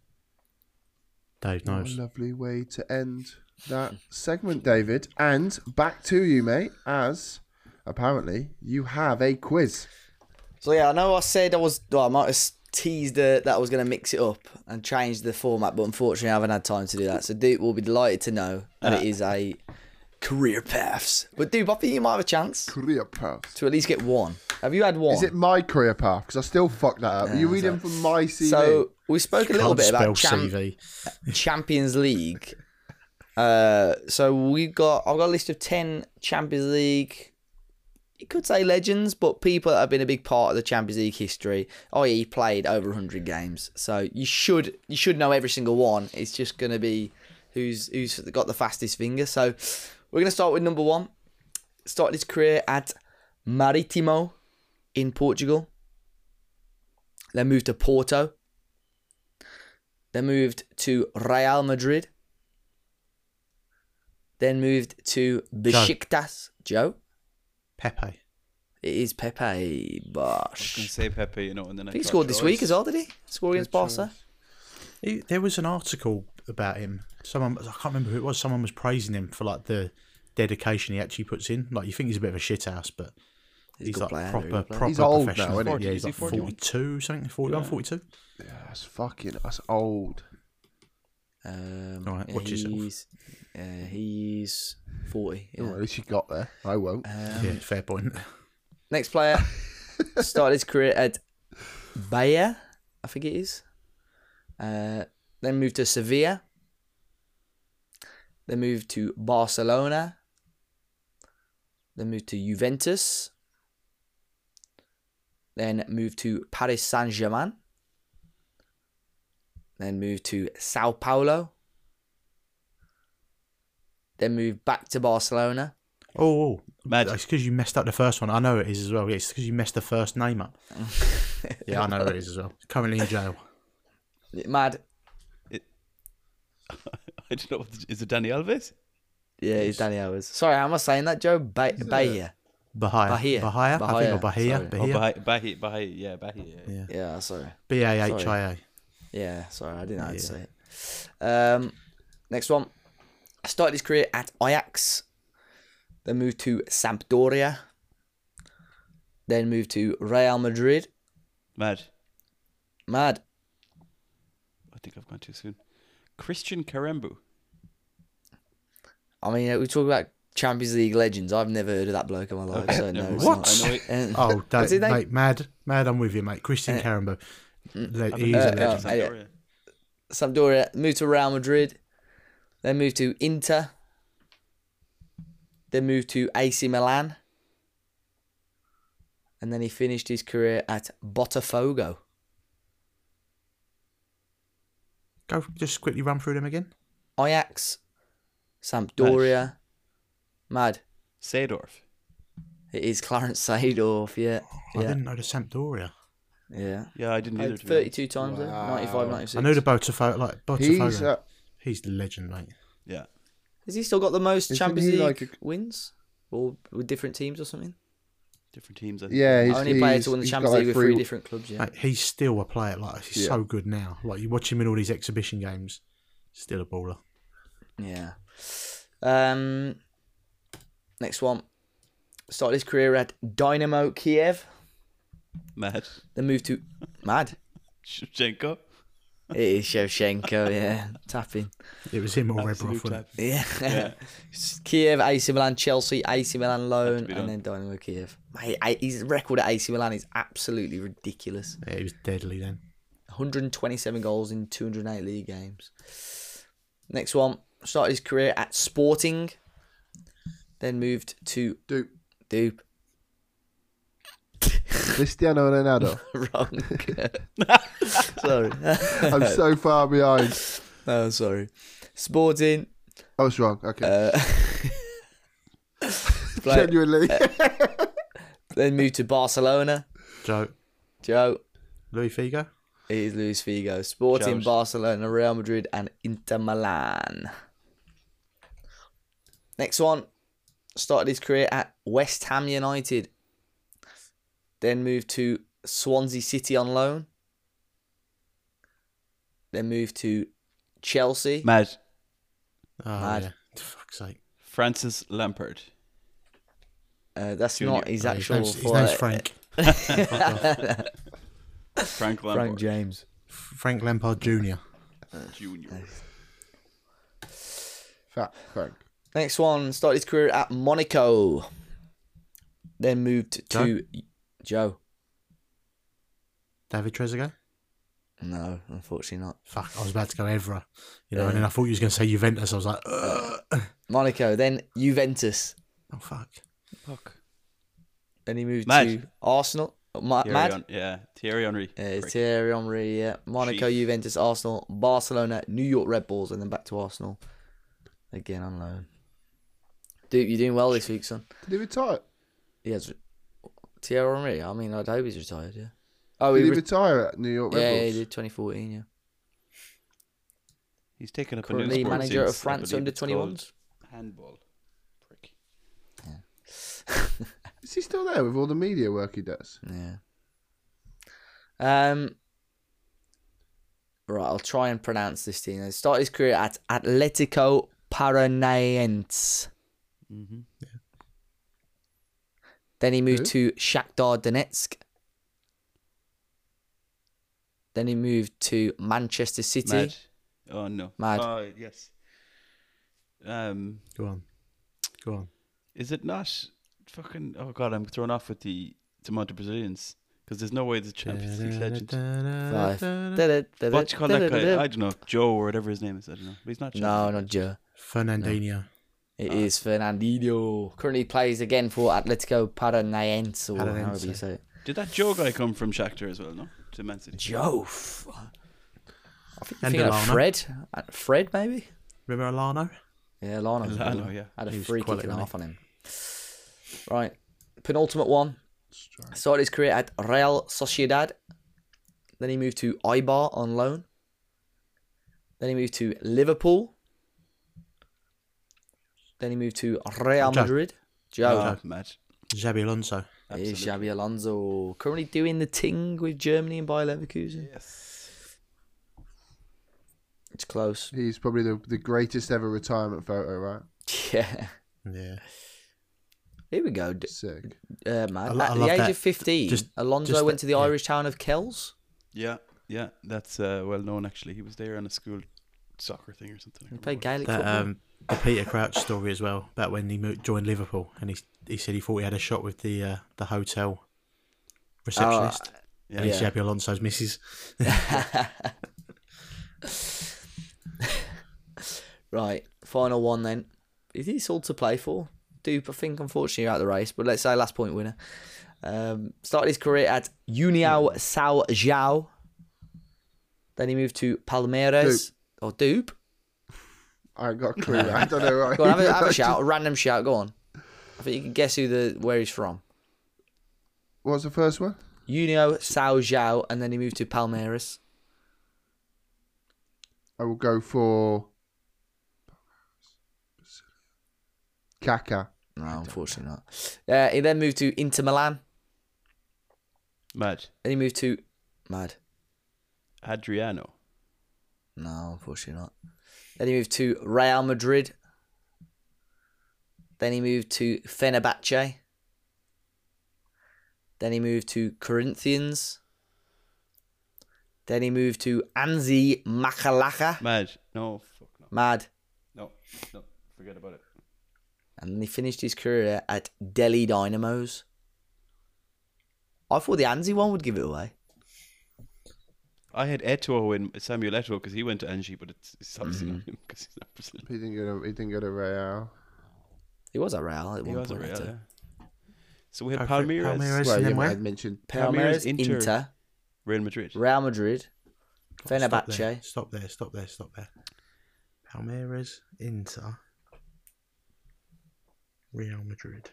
Dave What a knows. lovely way to end that segment, David. And back to you, mate, as apparently you have a quiz. So yeah, I know I said I was, well, I might have teased uh, that I was going to mix it up and change the format, but unfortunately I haven't had time to do that. So Duke will be delighted to know that it is a career paths. But Duke, I think you might have a chance Career path. to at least get one. Have you had one? Is it my career path? Because I still fucked that up. Are you Yeah, reading from my C V? So we spoke a little Can't bit spell about Cham- C V. Champions League. Uh, so we got I've got a list of ten Champions League. You could say legends, but people that have been a big part of the Champions League history. Oh yeah, he played over one hundred games, so you should you should know every single one. It's just going to be who's who's got the fastest finger. So we're going to start with number one. Started his career at Marítimo in Portugal. Then moved to Porto. Then moved to Real Madrid. Then moved to Besiktas. Joe? Pepe. It is Pepe I was going Bosch. to say Pepe, you know, and then I I think he thought scored this choice. week as well, did he? Score against Good Barca? choice. He, there was an article about him. Someone I can't remember who it was. Someone was praising him for like the dedication he actually puts in. Like you think he's a bit of a shithouse, but He's a he's, good like player, proper, very good player. proper He's old professional. now, isn't he? Yeah, he's Is he like forty-one? forty-two, something, forty-one, Yeah. forty-two. Yeah, that's fucking, that's old. Um, Alright, yeah, watch yourself. he's, uh, he's forty. Yeah. Oh, at least you got there. I won't. Um, Yeah, fair point. Next player started his career at Bayer, I think it is. Uh, then moved to Sevilla. Then moved to Barcelona. Then moved to Juventus. Then moved to Paris Saint-Germain. Then moved to Sao Paulo. Then moved back to Barcelona. Oh, oh. Magic. It's because you messed up the first one. I know it is as well. Yeah, it's because you messed the first name up. Yeah, I know it is as well. Currently in jail. Mad. I don't know. What the, is it Danny Alves? Yeah, he's Danny Alves. Sorry, how am I saying that, Joe? Ba- Bayer. Bahia. Bahia. Bahia, I think, or Bahia, Bahia. sorry. Oh, Bahia. Bahia, Bahia, Bahia, yeah, Bahia. Yeah. Yeah. Yeah, sorry. B A H I A. Yeah, sorry, I didn't know how to Yeah. say it. Um, next one. Started his career at Ajax. Then moved to Sampdoria. Then moved to Real Madrid. Mad. Mad. I think I've gone too soon. Christian Karembu. I mean, we talk about Champions League legends. I've never heard of that bloke in my life. So no, it's What? not. I know it. And- Oh, What's that, his name? mate, mad, mad. I'm with you, mate. Christian Uh, Karembu. Le- I've He's been a uh, legend. uh, Sampdoria. Sampdoria, moved to Real Madrid, then moved to Inter, then moved to A C Milan, and then he finished his career at Botafogo. Go, just quickly run through them again. Ajax, Sampdoria, mad. Seedorf. It is Clarence Seedorf, yeah. I Yeah, didn't know the Sampdoria. yeah. Yeah, I didn't either. Played to be honest. thirty-two times there, Wow. ninety-five, ninety-six. I know the Botafogo, like Botafogo. He's He's, uh, the legend, mate. Yeah. Has he still got the most Isn't Champions he League like a- wins? Or with different teams or something? Different teams. I think. yeah. He's, Only played he's, to win the he's got Champions like League with three- three different clubs, yeah. Mate, he's still a player. Like he's Yeah. so good now. Like you watch him in all these exhibition games, still a baller. Yeah. Um. Next one. Started his career at Dynamo Kiev. Mad. Then moved to Mad. Shevchenko. It is Shevchenko. Yeah, tapping. It was him or Absolute Rebrov. wasn't it? type. Yeah. Yeah. Kiev, A C Milan, Chelsea, A C Milan loan, be and done. then Dynamo Kiev. Mate, I- his record at A C Milan is absolutely ridiculous. Yeah, he was deadly then. one hundred twenty-seven goals in two hundred eight league games. Next one. Started his career at Sporting. Then moved to Dupe. Dupe. Cristiano Ronaldo. Wrong. Sorry. I'm so far behind. No, sorry. Sporting. I was wrong. Okay. Uh, play- Genuinely. then moved to Barcelona. Joe, Joe. Louis Figo. It is Luis Figo. Sporting, Joe's. Barcelona, Real Madrid, and Inter Milan. Next one. Started his career at West Ham United. Then moved to Swansea City on loan. Then moved to Chelsea. Mad. Oh, Mad. yeah. For fuck's sake. Francis Lampard. Uh, that's Junior. not his Oh, his actual. name's, his full- name's Frank. Frank Lampard. Frank James. Frank Lampard Junior Junior. Fat Frank. Next one. Started his career at Monaco. Then moved to Joe. David Trezeguet. No, unfortunately not. Fuck, I was about to go Evra. You know, Yeah. and then I thought you was going to say Juventus. I was like, Ugh. Monaco. Then Juventus. Oh, fuck. Fuck. Then he moved Mad. to Arsenal. Ma- Thierry Mad. Hen- yeah. Thierry Henry. Yeah, it's Prick. Thierry Henry, yeah. Monaco, Chief. Juventus, Arsenal, Barcelona, New York Red Bulls, and then back to Arsenal. Again on loan. Dude, you're doing well this week, son. Did he retire? He has Thierry Henry. I mean, I'd hope he's retired, yeah. Oh, Did he he re- retire at New York Red yeah, Bulls? he did twenty fourteen, yeah. He's taken up a Currently new sport manager of since, I France believe under it's twenty-ones. called Handball. Prick. Is he still there with all the media work he does? Yeah. Um. Right, I'll try and pronounce this team. He started his career at Atletico Paranaense. Mm-hmm. Then he moved Who? to Shakhtar Donetsk. Then he moved to Manchester City. Mad. Oh no. Mad. Oh yes. Um, Go on. Go on. is it not fucking? Oh god, I'm thrown off with the the amount of Brazilians because there's no way the Champions League legend. Five. What you call that guy? I don't know, Joe or whatever his name is. I don't know. But he's not. No, Champions not Joe. Fernandinho. It is Fernandinho. Currently plays again for Atletico Paranaense, or Paranaense. however you say it. League. Did that Joe guy come from Shakhtar as well? No, to Man City. Joe. f- I think And you're thinking of Delano. Fred. Uh, Fred, maybe? Remember Alano? Yeah, Lano. Lano, yeah. Had a He was free kick quality, and a wasn't half on him. Right. Penultimate one. Started his career at Real Sociedad. Then he moved to Eibar on loan. Then he moved to Liverpool. Then he moved to Real Joe. Madrid. Joe. Oh, mad. Xabi Alonso. Here's Absolutely. Xabi Alonso currently doing the ting with Germany and Bayer Leverkusen. Yes. It's close. He's probably the, the greatest ever retirement photo, right? Yeah. Yeah. Here we go. D- Sick. Uh, man. I lo- I At the love age that. of fifteen, Just- Alonso just went that- to the yeah. Irish town of Kells. Yeah, yeah, that's uh, well known actually. He was there on a school soccer thing or something. I He can't played remember. Gaelic That football. um, the Peter Crouch story as well about when he moved, joined Liverpool, and he he said he thought he had a shot with the uh, the hotel receptionist. Yeah, and he's yeah. Xabi Alonso's missus. Right, final one then. Is this all to play for? Dupe, I think, unfortunately, you're out of the race, but let's say last point winner. Um, started his career at União São João. Then he moved to Palmeiras. Or Dupe. I ain't got a clue. I don't know. Right? Go on, have a, have a shout, a random shout, go on. I think you can guess who the where he's from. What was the first one? União São João, and then he moved to Palmeiras. I will go for Kaká. No, unfortunately not. Uh, he then moved to Inter Milan. Mad. Then he moved to... Mad. Adriano. No, unfortunately not. Then he moved to Real Madrid. Then he moved to Fenerbahce. Then he moved to Corinthians. Then he moved to Anzi Makalaka. Mad. No, fuck no. Mad. No, no, forget about it. And then he finished his career at Delhi Dynamos. I thought the Anzi one would give it away. I had Eto'o in Samuel Eto'o because he went to Angie, but it's, it's obviously Mm-hmm. not him because he's not Brazilian. He didn't go to. He didn't go to Real. He was at Real at He one was a point. Real, Eto'o. yeah. So we had Go for it, Palmeiras, Palmeiras. Well, and yeah, then where? I mentioned. Palmeiras, Palmeiras, Inter, Inter. Real Madrid. Real Madrid, Stop there, Fenerbahce. Stop there, stop there, stop there. Palmeiras, Inter, Real Madrid.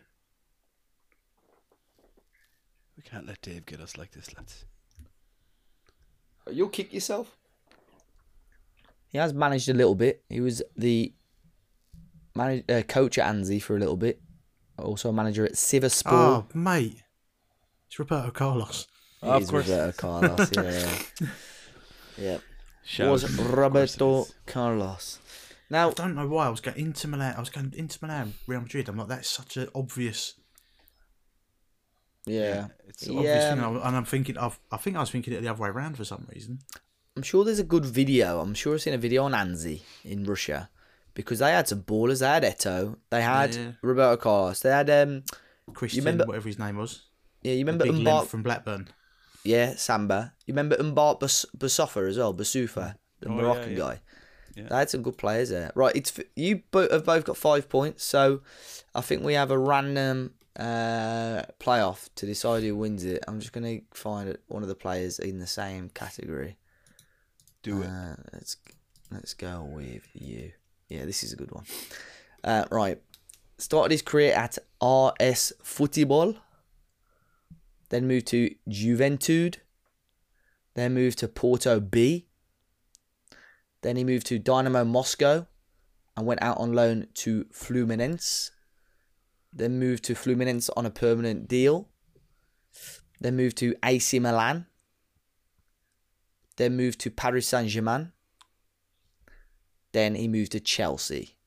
We can't let Dave get us like this, lads. You'll kick yourself. He has managed a little bit. He was the manage, uh, coach at Anzi for a little bit. Also a manager at Sivasspor. Oh, mate. It's Roberto Carlos. It of is course. Roberto Carlos, yeah. yeah. Shout. Was Of course Roberto it is. Carlos. Now, I don't know why I was going Inter Milan. I was going Inter Milan, Real Madrid. I'm like, that's such an obvious, yeah. It's Yeah. obvious thing. And I'm thinking, I've, I think I was thinking it the other way around for some reason. I'm sure there's a good video. I'm sure I've seen a video on Anzi in Russia because they had some ballers. They had Eto'o. They had Yeah. Roberto Carlos. They had um. Christian, remember- whatever his name was, Yeah, you the remember big Umbar? length from Blackburn. Yeah, Samba. You remember Umbar Bas- Bassofa as well, Basufa, the Oh, yeah, Moroccan yeah. guy. Yeah. They had some good players there. Right, it's f- you both have both got five points, so I think we have a random uh, playoff to decide who wins it. I'm just gonna find one of the players in the same category. Do it. Uh, let's let's go with you. Yeah, this is a good one. Uh, right, started his career at R S Futebol. Then moved to Juventude. Then moved to Porto B. Then he moved to Dynamo Moscow and went out on loan to Fluminense. Then moved to Fluminense on a permanent deal. Then moved to A C Milan. Then moved to Paris Saint-Germain. Then he moved to Chelsea.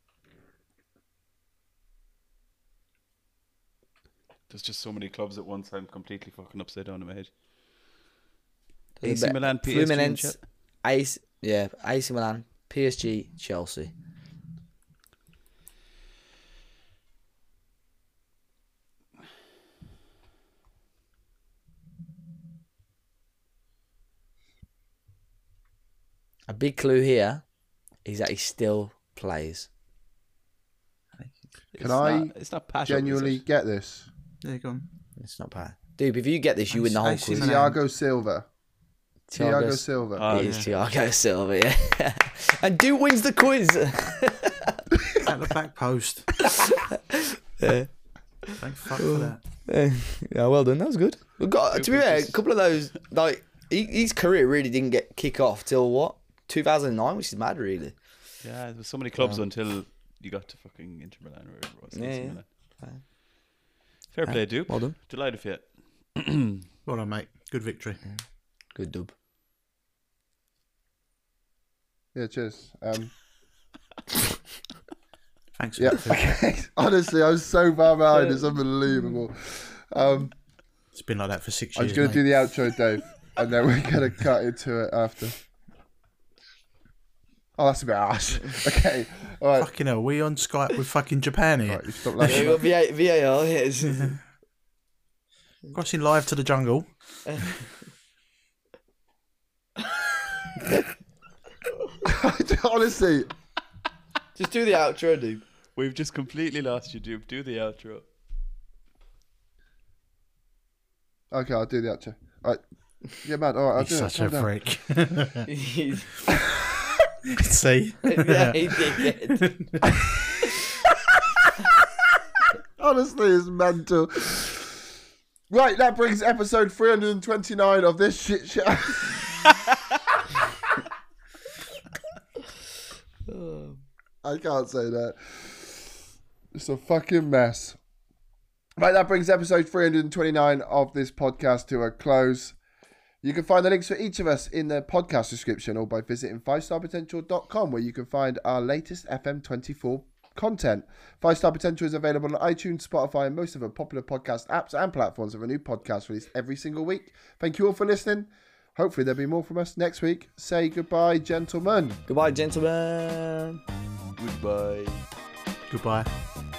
There's just so many clubs at once. I'm completely fucking upside down in my head. Does A C it be- Milan, P S G, and Fluminense, Chel- A C, yeah, A C Milan, P S G, Chelsea. A big clue here is that he still plays. It's Can I not, it's not Pato, is Genuinely it? get this. There you go. It's not bad. Dude, if you get this, you win the whole A C quiz. Milan. Thiago Silva. Thiago Silva. Oh, It is yeah. Thiago Silva, yeah. And Duke wins the quiz. At the back post. yeah. Thank fuck for that. Yeah, well done. That was good. We've got, to be fair, a couple of those, like, he, his career really didn't get kick off till what? two thousand nine, which is mad, really. Yeah, there was so many clubs until you got to fucking Inter Milan or whatever it was. A C Yeah, yeah. Milan. Fair play, Duke. Well done. Delighted for you. Well done, mate. Good victory. Good dub. Yeah, cheers. Um, Thanks. For yeah, that, Phil. okay. Honestly, I was so far behind. It's unbelievable. Um, It's been like that for six I'm years. just going to do mate. the outro, Dave, and then we're going to cut into it after. Oh, that's a bit harsh. Okay, all right. Fucking hell, we on Skype with fucking Japan here. All right, you stop Yeah, laughing. you got V A- V A R. Yes. Crossing live to the jungle. Honestly, Just do the outro, dude. We've just completely lost you, Duke. Do the outro. okay, I'll do the outro. All right. Yeah, man. All right, I'll He's do such it. a Calm down. freak. He's- See? yeah, he did. Honestly, it's mental. Right, that brings episode three hundred twenty-nine of this shit show. I can't say that. It's a fucking mess. Right, that brings episode three hundred twenty-nine of this podcast to a close. You can find the links for each of us in the podcast description or by visiting five star potential dot com, where you can find our latest F M twenty-four content. five Star Potential is available on iTunes, Spotify, and most of the popular podcast apps and platforms with a new podcast released every single week. Thank you all for listening. Hopefully there'll be more from us next week. Say goodbye, gentlemen. Goodbye, gentlemen. Goodbye. Goodbye.